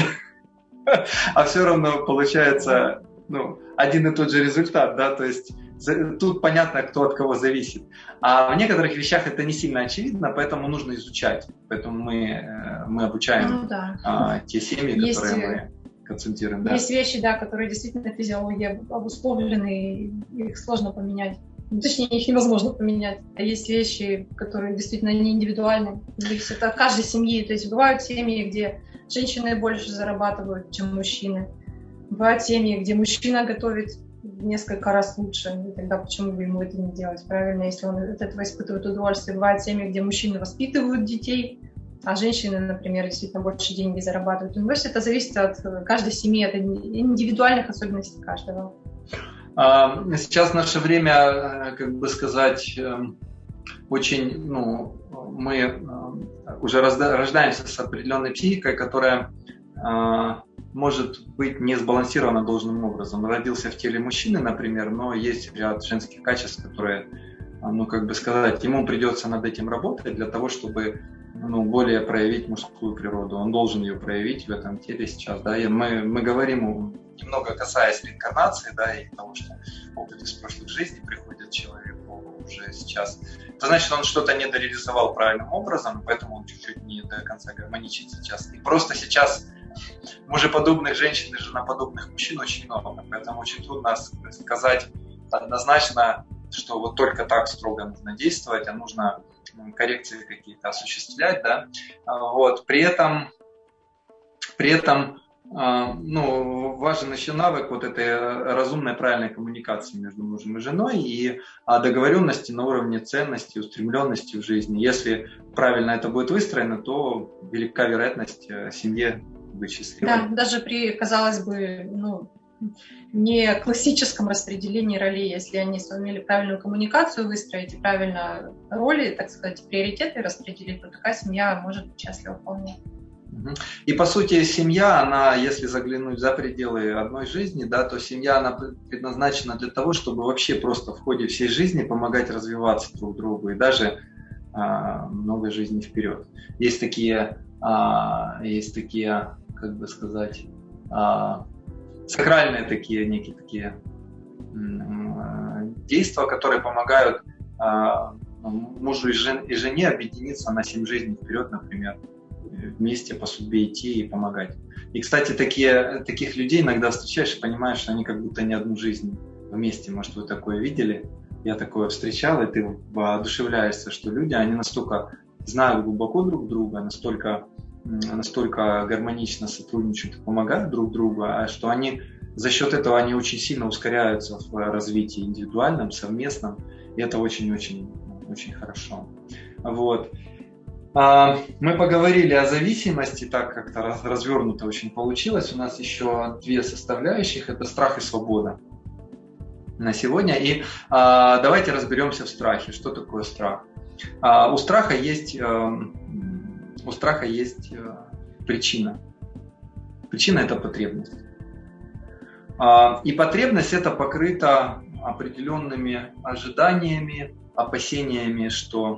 А все равно получается, ну, один и тот же результат, да, то есть тут понятно, кто от кого зависит. А в некоторых вещах это не сильно очевидно, поэтому нужно изучать. Поэтому мы, мы обучаем ну, да. а, те семьи, есть, которые мы консультируем. Есть да. вещи, да, которые действительно физиологией обусловлены, и их сложно поменять. Ну, точнее, их невозможно поменять. А есть вещи, которые действительно не индивидуальны, зависят от каждой семьи. То есть бывают семьи, где женщины больше зарабатывают, чем мужчины. Бывают семьи, где мужчина готовит в несколько раз лучше. И тогда почему бы ему это не делать? Правильно, если он от этого испытывает удовольствие. Бывают семьи, где мужчины воспитывают детей, а женщины, например, действительно больше деньги зарабатывают. Ну, то есть это зависит от каждой семьи, от индивидуальных особенностей каждого. Сейчас наше время, как бы сказать, очень, ну, мы уже рождаемся с определенной психикой, которая может быть не сбалансирована должным образом. Родился в теле мужчины, например, но есть ряд женских качеств, которые, ну, как бы сказать, ему придется над этим работать для того, чтобы, ну, более проявить мужскую природу. Он должен ее проявить в этом теле сейчас, да. И мы, мы говорим, немного касаясь реинкарнации, да, и того, что опыт из прошлых жизней приходит человеку уже сейчас. Это значит, он что-то не дореализовал правильным образом, поэтому он чуть-чуть не до конца гармоничен сейчас. И просто сейчас мужеподобных женщин и женоподобных мужчин очень много, поэтому очень трудно сказать однозначно, что вот только так строго нужно действовать, а нужно коррекции какие-то осуществлять, да. Вот. При этом, при этом ну, важен еще навык вот этой разумной, правильной коммуникации между мужем и женой и договоренности на уровне ценностей, устремленности в жизни. Если правильно это будет выстроено, то велика вероятность семье быть счастливой. Да, даже при, казалось бы, ну, не классическом распределении ролей, если они сумели правильную коммуникацию выстроить и правильно роли, так сказать, приоритеты распределить, то такая семья может быть счастлива вполне. И по сути семья, она, если заглянуть за пределы одной жизни, да, то семья, она предназначена для того, чтобы вообще просто в ходе всей жизни помогать развиваться друг другу и даже а, много жизней вперед. Есть такие, а, есть такие, как бы сказать, а, сакральные такие некие такие м- действия, которые помогают а, мужу и, жен, и жене объединиться на семь жизней вперед, например, вместе по судьбе идти и помогать. И, кстати, такие, таких людей иногда встречаешь и понимаешь, что они как будто не одну жизнь вместе. Может, вы такое видели? Я такое встречал, и ты воодушевляешься, что люди, они настолько знают глубоко друг друга, настолько, настолько гармонично сотрудничают и помогают друг другу, а что они за счет этого они очень сильно ускоряются в развитии индивидуальном, совместном, и это очень-очень очень хорошо. Вот. Мы поговорили о зависимости, так как-то развернуто очень получилось. У нас еще две составляющих, это страх и свобода на сегодня. И а, давайте разберемся в страхе. Что такое страх? А, у страха есть, а, у страха есть а, причина. Причина – это потребность. А, и потребность – это покрыта определенными ожиданиями, опасениями, что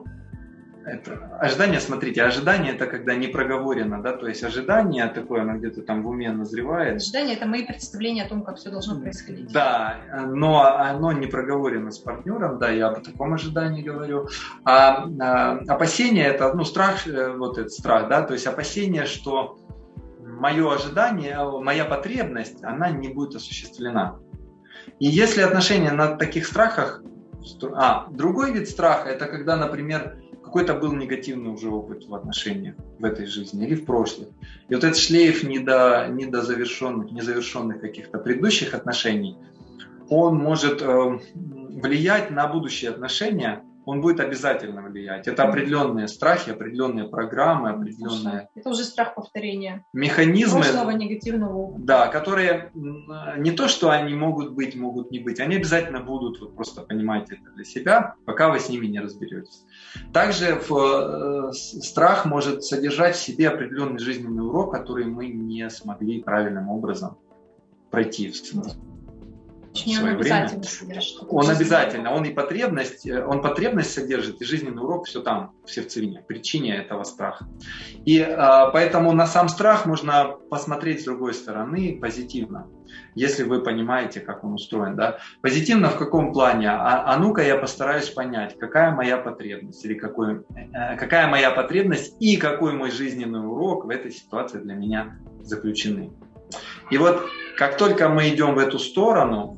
это ожидание, смотрите, ожидание это когда не проговорено, да, то есть ожидание такое, оно где-то там в уме назревает. Ожидание это мои представления о том, как все должно происходить. Да, но оно не проговорено с партнером, да, я об таком ожидании говорю. А, а опасение это, ну, страх, вот этот страх, да, то есть опасение, что мое ожидание, моя потребность, она не будет осуществлена. И если отношения на таких страхах, а, другой вид страха, это когда, например, какой-то был негативный уже опыт в отношениях в этой жизни или в прошлых. И вот этот шлейф недо, недозавершенных, незавершенных каких-то предыдущих отношений, он может э, влиять на будущие отношения, он будет обязательно влиять. Это определенные страхи, определенные программы, определенные... Это уже страх повторения. Механизмы. Прошлого негативного опыта. Да, которые не то, что они могут быть, могут не быть, они обязательно будут, вот просто понимаете это для себя, пока вы с ними не разберетесь. Также в, э, страх может содержать в себе определенный жизненный урок, который мы не смогли правильным образом пройти в Точнее, он обязательно содержит. Он обязательно, он и потребность, он потребность содержит, и жизненный урок все там, в сердцевине, в причине этого страха. И а, поэтому на сам страх можно посмотреть с другой стороны позитивно, если вы понимаете, как он устроен. Да? Позитивно в каком плане? А, а ну-ка я постараюсь понять, какая моя потребность, или какой, э, какая моя потребность и какой мой жизненный урок в этой ситуации для меня заключены. И вот как только мы идем в эту сторону,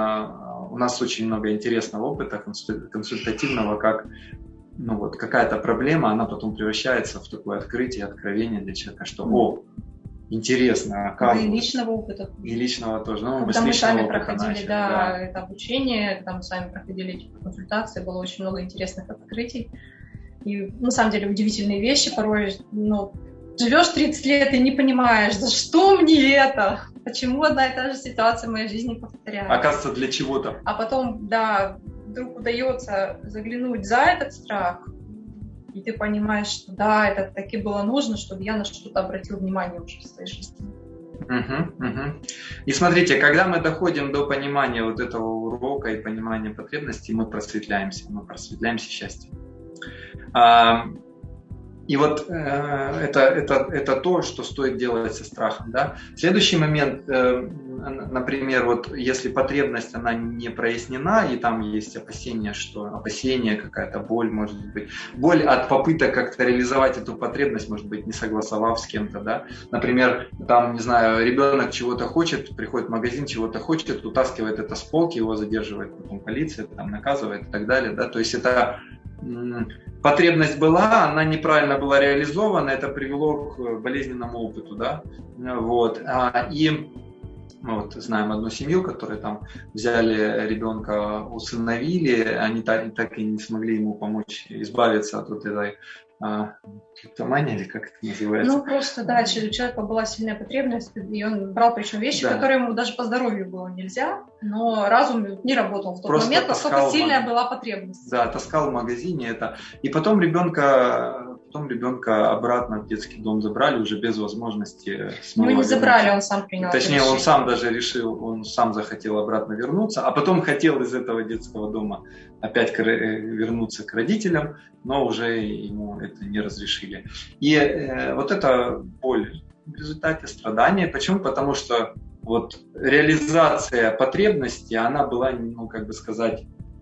у нас очень много интересного опыта консультативного, как ну вот, какая-то проблема, она потом превращается в такое открытие, откровение для человека, что о, интересно, а как... И личного опыта. И личного тоже. Ну, когда мы сами проходили начали, да, да. это обучение, когда мы сами проходили эти консультации, было очень много интересных открытий. И на самом деле удивительные вещи порой, ну, живешь тридцать лет и не понимаешь, за что мне это? Почему одна и та же ситуация в моей жизни повторяется? Оказывается, для чего-то. А потом, да, вдруг удается заглянуть за этот страх, и ты понимаешь, что да, это таки было нужно, чтобы я на что-то обратил внимание уже в своей жизни. Угу, угу. И смотрите, когда мы доходим до понимания вот этого урока и понимания потребностей, мы просветляемся, мы просветляемся счастьем. И вот э, это, это, это то, что стоит делать со страхом. Да? Следующий момент, э, например, вот если потребность она не прояснена, и там есть опасение, что опасение, какая-то боль, может быть, боль от попыток как-то реализовать эту потребность, может быть, не согласовав с кем-то. Да? Например, там, не знаю, ребенок чего-то хочет, приходит в магазин, чего-то хочет, утаскивает это с полки, его задерживает потом полиция, там, наказывает и так далее. Да? То есть это... Потребность была, она неправильно была реализована, это привело к болезненному опыту, да, вот, и вот знаем одну семью, которая там взяли ребенка, усыновили, они так, так и не смогли ему помочь избавиться от вот этой а, клептомания, или как это называется? Ну, просто, да, у человека была сильная потребность, и он брал причем вещи, да. которые ему даже по здоровью было нельзя, но разум не работал в тот просто момент, насколько сильная была потребность. Да, таскал в магазине это. И потом ребенка, потом ребенка обратно в детский дом забрали уже без возможности снова. Ну, не забрали, он сам принял. Точнее, он сам даже решил, он сам захотел обратно вернуться, а потом хотел из этого детского дома опять вернуться к родителям, но уже ему это не разрешили. И э, вот эта боль в результате страдания. Почему? Потому что вот реализация потребности, она была, ну, как бы сказать,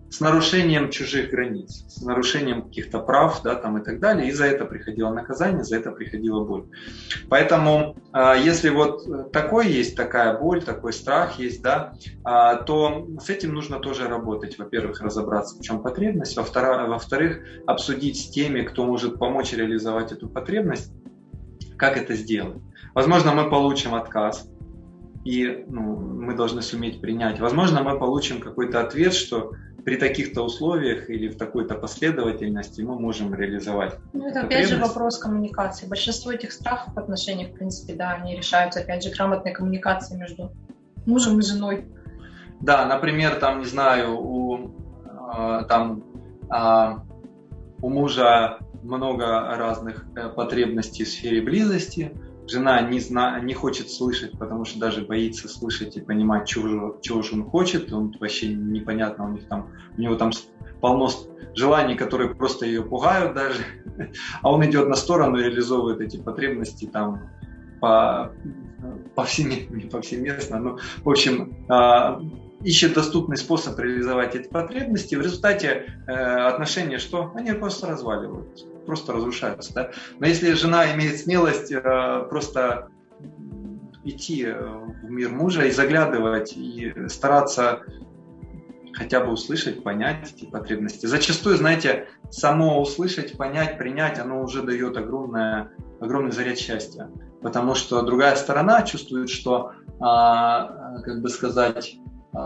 с нарушением чужих границ, с нарушением каких-то прав, да, там и так далее, и за это приходило наказание, за это приходила боль. Поэтому, если вот такой есть, такая боль, такой страх есть, да, то с этим нужно тоже работать. Во-первых, разобраться, в чем потребность, во-вторых, обсудить с теми, кто может помочь реализовать эту потребность, как это сделать. Возможно, мы получим отказ, и ну, мы должны суметь принять. Возможно, мы получим какой-то ответ, что при таких-то условиях или в такой-то последовательности мы можем реализовать. Ну, это опять же вопрос коммуникации. Большинство этих страхов в отношениях, в принципе, да, они решаются, опять же, грамотной коммуникацией между мужем и женой. Да, например, там, не знаю, у, э, там, э, у мужа много разных потребностей в сфере близости. Жена не, зна, не хочет слышать, потому что даже боится слышать и понимать, чего, чего же он хочет. Он вообще непонятно, у них там, у него там полно желаний, которые просто ее пугают даже. А он идет на сторону и реализовывает эти потребности там по, повсеместно, не повсеместно, но в общем ищет доступный способ реализовать эти потребности. В результате э, отношения что? Они просто разваливаются, просто разрушаются. Да? Но если жена имеет смелость э, просто идти в мир мужа и заглядывать, и стараться хотя бы услышать, понять эти потребности. Зачастую, знаете, само услышать, понять, принять, оно уже дает огромное, огромный заряд счастья. Потому что другая сторона чувствует, что, э, как бы сказать,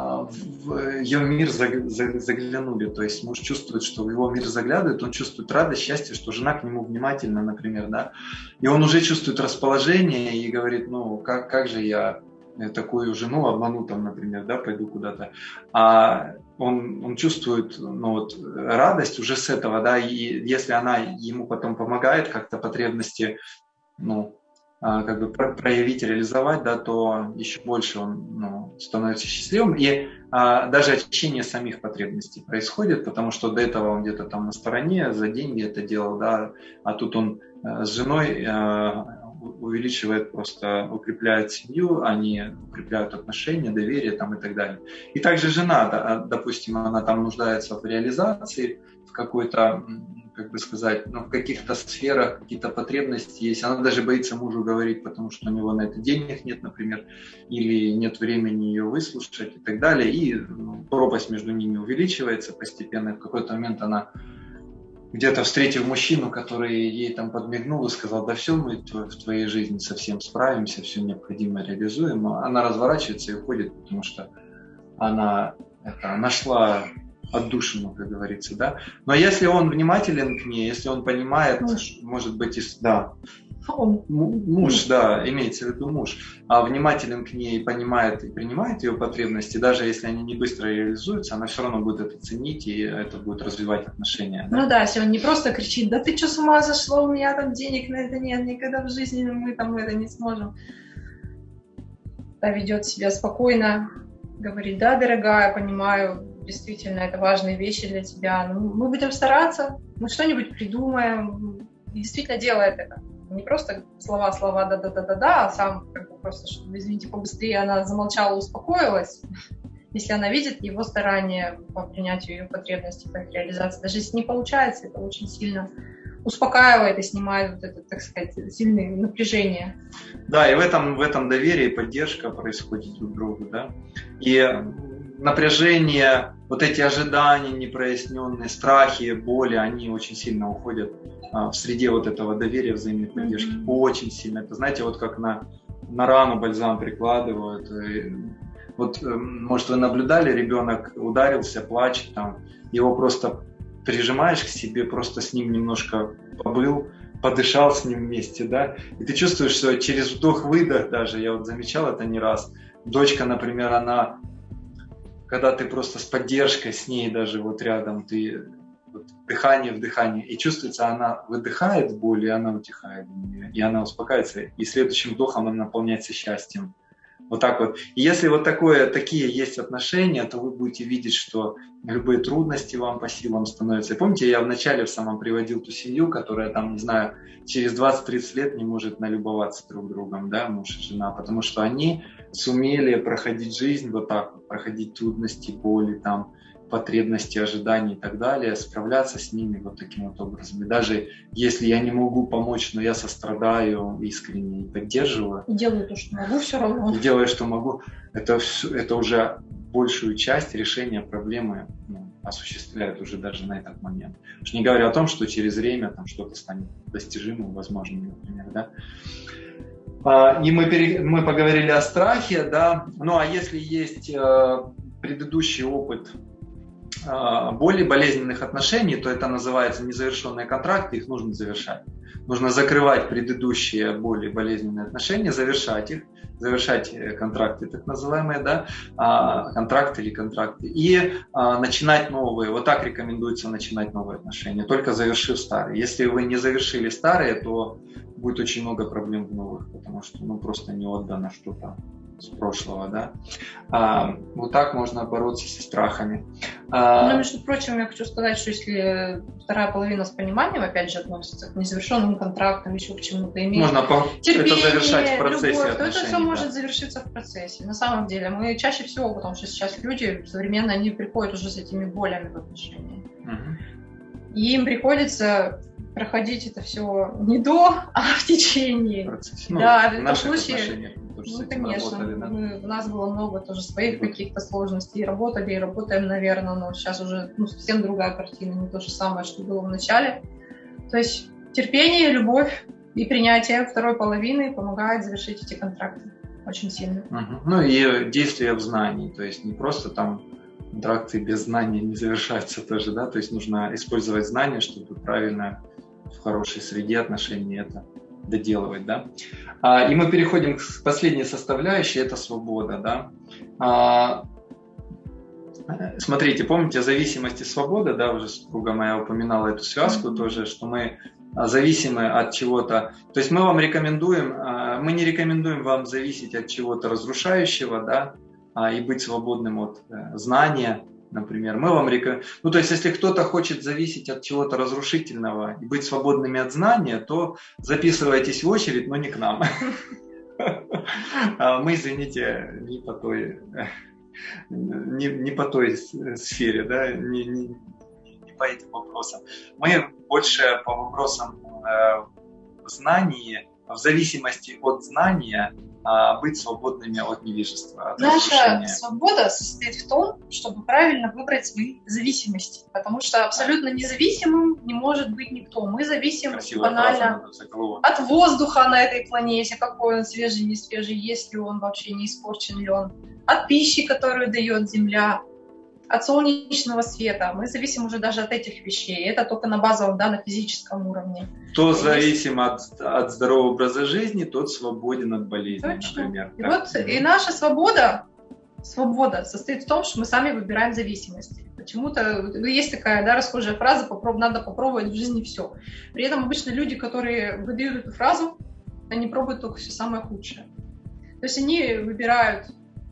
в ее мир заглянули, то есть муж чувствует, что в его мир заглядывает, он чувствует радость, счастье, что жена к нему внимательна, например, да, и он уже чувствует расположение и говорит, ну, как, как же я такую жену обману, там, например, да, пойду куда-то, а он, он чувствует, ну, вот, радость уже с этого, да, и если она ему потом помогает как-то потребности, ну, как бы проявить, реализовать, да, то еще больше он ну, становится счастливым. И а, даже очищение самих потребностей происходит, потому что до этого он где-то там на стороне, за деньги это делал, да, а тут он а, с женой а, увеличивает, просто укрепляет семью, они укрепляют отношения, доверие там, и так далее. И также жена, да, допустим, она там нуждается в реализации, в какой-то, как бы сказать, ну, в каких-то сферах какие-то потребности есть. Она даже боится мужу говорить, потому что у него на это денег нет, например, или нет времени ее выслушать и так далее. И ну, пропасть между ними увеличивается постепенно. И в какой-то момент она, где-то встретив мужчину, который ей там подмигнул и сказал, да все, мы в твоей жизни совсем справимся, все необходимо реализуем, она разворачивается и уходит, потому что она это, нашла отдушину, как говорится, да. Но если он внимателен к ней, если он понимает, муж. Может быть, и, да, он. муж, да, имеется в виду муж, а внимателен к ней, понимает и принимает ее потребности, даже если они не быстро реализуются, она все равно будет это ценить, и это будет развивать отношения. Да? Ну да, если он не просто кричит, да ты что, с ума зашла, у меня там денег на это нет, никогда в жизни мы там это не сможем. Да, ведет себя спокойно, говорит, да, дорогая, понимаю, действительно, это важные вещи для тебя. Ну, мы будем стараться, мы что-нибудь придумаем. И действительно делает это. Не просто слова-слова да-да-да-да-да, а сам как бы просто, чтобы, извините, побыстрее она замолчала, успокоилась. Если она видит его старания по принятию ее потребностей, по их реализации. Даже если не получается, это очень сильно успокаивает и снимает вот это, так сказать, сильное напряжение. Да, и в этом, в этом доверии поддержка происходит друг другу, да. И напряжение, вот эти ожидания непроясненные, страхи, боли, они очень сильно уходят а, в среде вот этого доверия, взаимной поддержки. Mm-hmm. Очень сильно. Это, знаете, вот как на, на рану бальзам прикладывают. И, вот, может, вы наблюдали, ребенок ударился, плачет, там, его просто прижимаешь к себе, просто с ним немножко побыл, подышал с ним вместе, да, и ты чувствуешь, что через вдох-выдох даже, я вот замечал это не раз, дочка, например, она, когда ты просто с поддержкой с ней даже вот рядом, ты вот, дыхание в дыхании, и чувствуется, она выдыхает боль, и она утихает, и она успокаивается, и следующим вдохом она наполняется счастьем. Вот так вот. И если вот такое, такие есть отношения, то вы будете видеть, что любые трудности вам по силам становятся. И помните, я вначале в самом приводил ту семью, которая там, не знаю, через двадцать-тридцать лет не может налюбоваться друг другом, да, муж и жена, потому что они сумели проходить жизнь вот так вот, проходить трудности, боли там, потребности, ожидания и так далее, справляться с ними вот таким вот образом. И даже если я не могу помочь, но я сострадаю искренне и поддерживаю. И делаю то, что могу все равно. И делаю, что могу. Это, все, это уже большую часть решения проблемы ну, осуществляет уже даже на этот момент. Уж не говоря о том, что через время там что-то станет достижимым, возможным, например, да. И мы, пере... мы поговорили о страхе, да. Ну а если есть предыдущий опыт более болезненных отношений, то это называется незавершенные контракты, их нужно завершать. Нужно закрывать предыдущие более болезненные отношения, завершать их, завершать контракты так называемые, да, контракты или контракты, и начинать новые. Вот так рекомендуется начинать новые отношения, только завершив старые. Если вы не завершили старые, то будет очень много проблем в новых, потому что ну, просто не отдано что-то с прошлого, да. А, вот так можно бороться со страхами. А, ну, между прочим, я хочу сказать, что если вторая половина с пониманием, опять же, относится к незавершенным контрактам, еще к чему-то, имеет можно терпение, это завершать в процессе любовь, то это все да. может завершиться в процессе. На самом деле, мы чаще всего, потому что сейчас люди современные, они приходят уже с этими болями в отношениях. Угу. И им приходится проходить это все не до, а в течение. Ну, да, в в этом случае, ну, конечно, работали, да? мы, у нас было много тоже своих вот. каких-то сложностей. Работали и работаем, наверное, но сейчас уже ну, совсем другая картина, не то же самое, что было в начале. То есть терпение, любовь и принятие второй половины помогает завершить эти контракты очень сильно. Угу. Ну и действие в знании, то есть не просто там контракты без знания не завершаются тоже, да, то есть нужно использовать знания, чтобы правильно в хорошей среде отношений это доделывать, да. А, и мы переходим к последней составляющей, это свобода, да. А, смотрите, помните, зависимость и свобода, да, уже супруга моя упоминала эту связку mm-hmm. тоже, что мы зависимы от чего-то. То есть мы вам рекомендуем, мы не рекомендуем вам зависеть от чего-то разрушающего, да, и быть свободным от знания. Например, мы вам рекомендуем... Ну, то есть, если кто-то хочет зависеть от чего-то разрушительного и быть свободными от знания, то записывайтесь в очередь, но не к нам. Мы, извините, не по той, не, не по той сфере, да, не, не, не по этим вопросам. Мы больше по вопросам знаний, в зависимости от знания, быть свободными от невежества. От Наша разрушения. Свобода состоит в том, чтобы правильно выбрать свои зависимости, потому что абсолютно независимым не может быть никто. Мы зависим Красиво банально от воздуха на этой планете, какой он свежий, не свежий, есть ли он вообще, не испорчен ли он, от пищи, которую дает Земля, от солнечного света. Мы зависим уже даже от этих вещей. Это только на базовом, да, на физическом уровне. Кто зависим от, от здорового образа жизни, тот свободен от болезни, Точно. Например. И, вот, и наша свобода, свобода состоит в том, что мы сами выбираем зависимости. Почему-то есть такая, да, расхожая фраза попроб, «надо попробовать в жизни все». При этом обычно люди, которые выдают эту фразу, они пробуют только все самое худшее. То есть они выбирают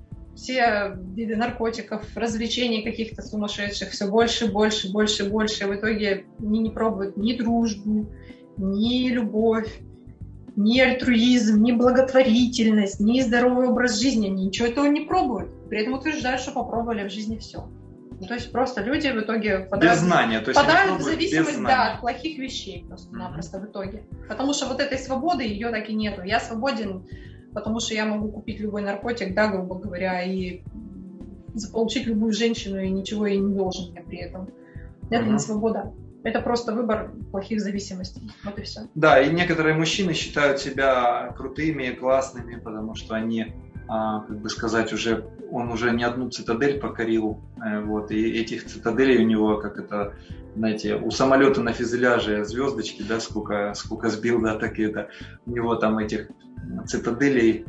все виды наркотиков, развлечений каких-то сумасшедших, все больше, больше, больше, больше. В итоге они не пробуют ни дружбу, ни любовь, ни альтруизм, ни благотворительность, ни здоровый образ жизни. Они ничего этого не пробуют. При этом утверждают, что попробовали в жизни все. Ну, то есть просто люди в итоге впадают, без знания, то есть впадают в зависимость да, от плохих вещей просто-напросто mm-hmm. в итоге. Потому что вот этой свободы ее так и нету. Я свободен, потому что я могу купить любой наркотик, да, грубо говоря, и заполучить любую женщину, и ничего ей не должен я при этом. Это mm-hmm. не свобода. Это просто выбор плохих зависимостей. Вот и все. Да, и некоторые мужчины считают себя крутыми, классными, потому что они, как бы сказать, уже он уже не одну цитадель покорил, вот, и этих цитаделей у него, как это, знаете, у самолета на фюзеляже звездочки, да, сколько, сколько сбил, да, так и это, у него там этих цитаделей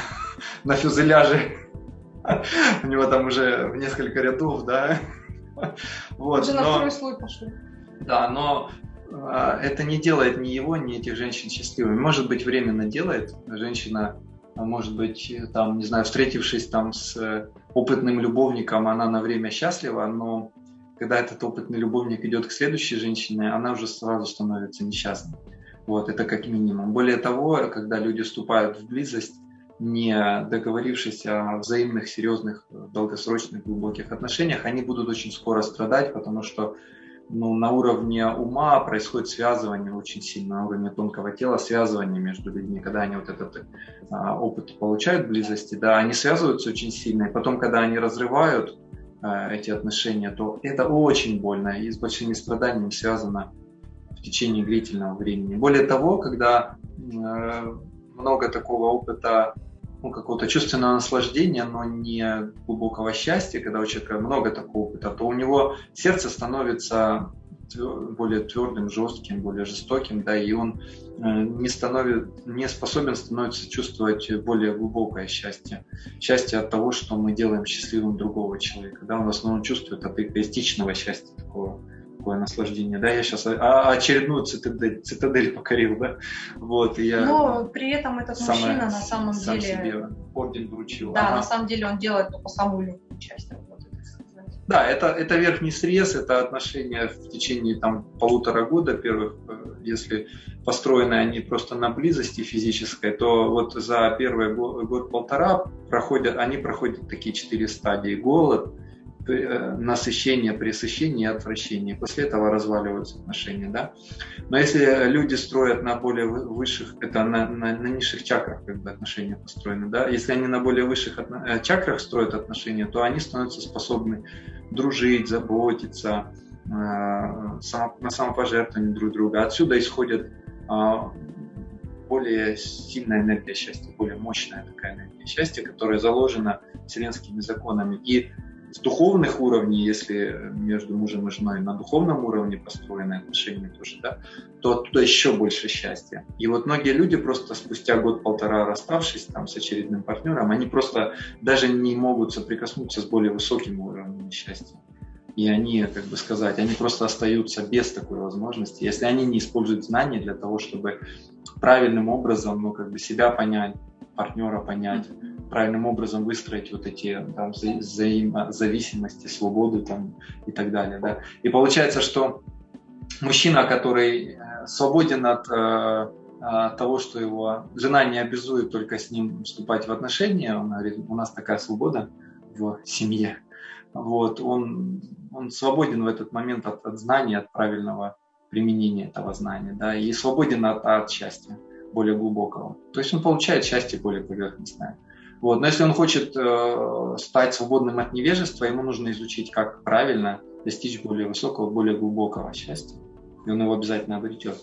на фюзеляже, у него там уже в несколько рядов, да. Вот, уже на но, второй слой пошел. Да, но а, это не делает ни его, ни этих женщин счастливыми. Может быть, временно делает. Женщина, может быть, там, не знаю, встретившись там с опытным любовником, она на время счастлива, но когда этот опытный любовник идет к следующей женщине, она уже сразу становится несчастной. Вот, это как минимум. Более того, когда люди вступают в близость, не договорившись о взаимных, серьезных, долгосрочных, глубоких отношениях, они будут очень скоро страдать, потому что ну, на уровне ума происходит связывание очень сильно, на уровне тонкого тела связывание между людьми, когда они вот этот а, опыт получают близости, да, они связываются очень сильно, и потом, когда они разрывают а, эти отношения, то это очень больно и с большими страданиями связано в течение длительного времени. Более того, когда э, много такого опыта, ну, какого-то чувственного наслаждения, но не глубокого счастья, когда у человека много такого опыта, то у него сердце становится более твердым, жестким, более жестоким, да, и он не, становит, не способен становится чувствовать более глубокое счастье. Счастье от того, что мы делаем счастливым другого человека. Да, он в основном чувствует от эгоистичного счастья такого. Такое наслаждение, да, я сейчас очередную цитадель, цитадель покорил, да, вот, и я... Но при этом этот самое, мужчина на самом сам деле... себе орден вручил. Да, ага. На самом деле он делает только самую легкую часть работы, так сказать. Да, это, это верхний срез, это отношения в течение там полутора года первых, если построены они просто на близости физической, то вот за первый год-полтора проходят, они проходят такие четыре стадии: голод, насыщение, пресыщение и отвращение. После этого разваливаются отношения, да. Но если люди строят на более высших, это на, на, на низших чакрах как бы отношения построены, да. Если они на более высших отно, чакрах строят отношения, то они становятся способны дружить, заботиться, э, само, на самопожертвование друг друга. Отсюда исходит э, более сильная энергия счастья, более мощная такая энергия счастья, которая заложена вселенскими законами. И с духовных уровней, если между мужем и женой на духовном уровне построены отношения тоже, да, то оттуда еще больше счастья. И вот многие люди просто спустя год-полтора расставшись там с очередным партнером, они просто даже не могут соприкоснуться с более высоким уровнем счастья. И они, как бы сказать, они просто остаются без такой возможности, если они не используют знания для того, чтобы правильным образом, ну, как бы себя понять, партнера понять, правильным образом выстроить вот эти там, взаимозависимости, свободы там, и так далее. Да. И получается, что мужчина, который свободен от э, того, что его жена не обязует только с ним вступать в отношения, он говорит, у нас такая свобода в семье, вот, он, он свободен в этот момент от, от знания, от правильного применения этого знания, да, и свободен от, от счастья более глубокого. То есть он получает счастье более поверхностное. Вот. Но если он хочет э, стать свободным от невежества, ему нужно изучить, как правильно достичь более высокого, более глубокого счастья. И он его обязательно обретет.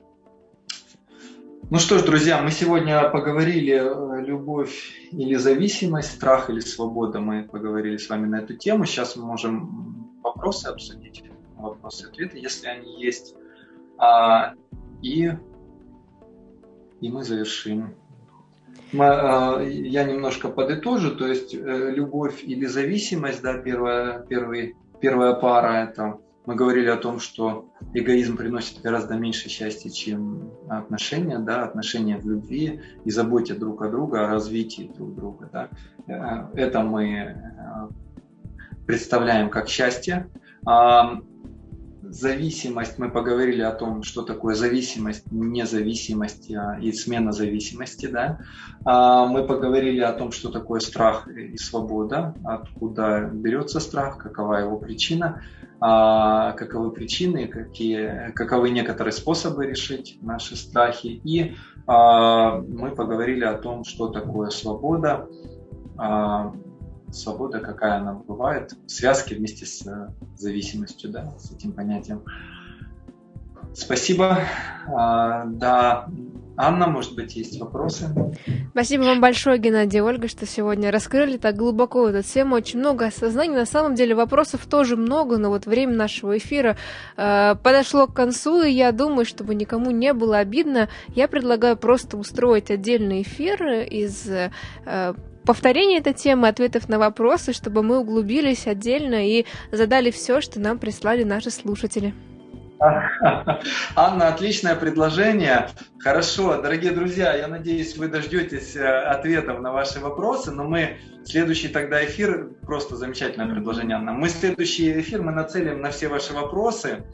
Ну что ж, друзья, мы сегодня поговорили любовь или зависимость, страх или свобода. Мы поговорили с вами на эту тему. Сейчас мы можем вопросы обсудить, вопросы и ответы, если они есть. А, и... И мы завершим. Мы, э, я немножко подытожу, то есть э, любовь или зависимость, да, первая, первый, первая пара, это мы говорили о том, что эгоизм приносит гораздо меньше счастья, чем отношения, да, отношения в любви и заботе друг о друге, о развитии друг друга. Да. Э, это мы э, представляем как счастье. А, зависимость, мы поговорили о том, что такое зависимость, независимость и смена зависимости. Да? Мы поговорили о том, что такое страх и свобода, откуда берется страх, какова его причина, каковы причины, какие, каковы некоторые способы решить наши страхи. И мы поговорили о том, что такое свобода, свобода, какая она бывает, в связке вместе с зависимостью, да, с этим понятием. Спасибо. Да, Анна, может быть, есть вопросы? Спасибо вам большое, Геннадий и Ольга, что сегодня раскрыли так глубоко эту тему. Очень много осознаний. На самом деле вопросов тоже много, но вот время нашего эфира э, подошло к концу, и я думаю, чтобы никому не было обидно, я предлагаю просто устроить отдельный эфир из э, повторения этой темы, ответов на вопросы, чтобы мы углубились отдельно и задали все, что нам прислали наши слушатели. Анна, отличное предложение. Хорошо, дорогие друзья, я надеюсь, вы дождетесь ответов на ваши вопросы, но мы следующий тогда эфир, просто замечательное предложение, Анна, мы следующий эфир мы нацелим на все ваши вопросы.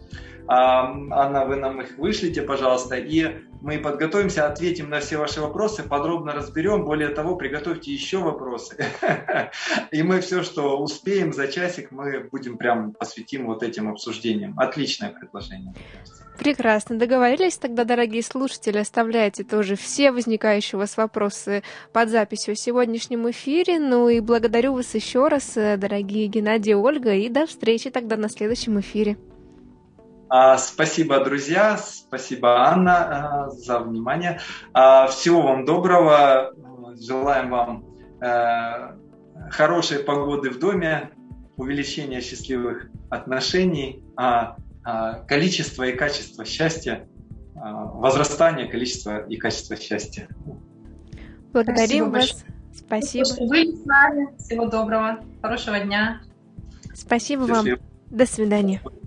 Анна, вы нам их вышлите, пожалуйста, и мы подготовимся, ответим на все ваши вопросы, подробно разберем. Более того, приготовьте еще вопросы. И мы все, что успеем за часик, мы будем прям посвятим вот этим обсуждениям. Отличное предложение. Прекрасно. Договорились тогда, дорогие слушатели, оставляйте тоже все возникающие у вас вопросы под записью о сегодняшнем эфире. Ну и благодарю вас еще раз, дорогие Геннадий и Ольга, и до встречи тогда на следующем эфире. Спасибо, друзья, спасибо, Анна, за внимание. Всего вам доброго, желаем вам хорошей погоды в доме, увеличения счастливых отношений, количества и качества счастья, возрастания количества и качества счастья. Благодарим вас. Спасибо. Что были с нами. Всего доброго, хорошего дня. Спасибо вам. До свидания.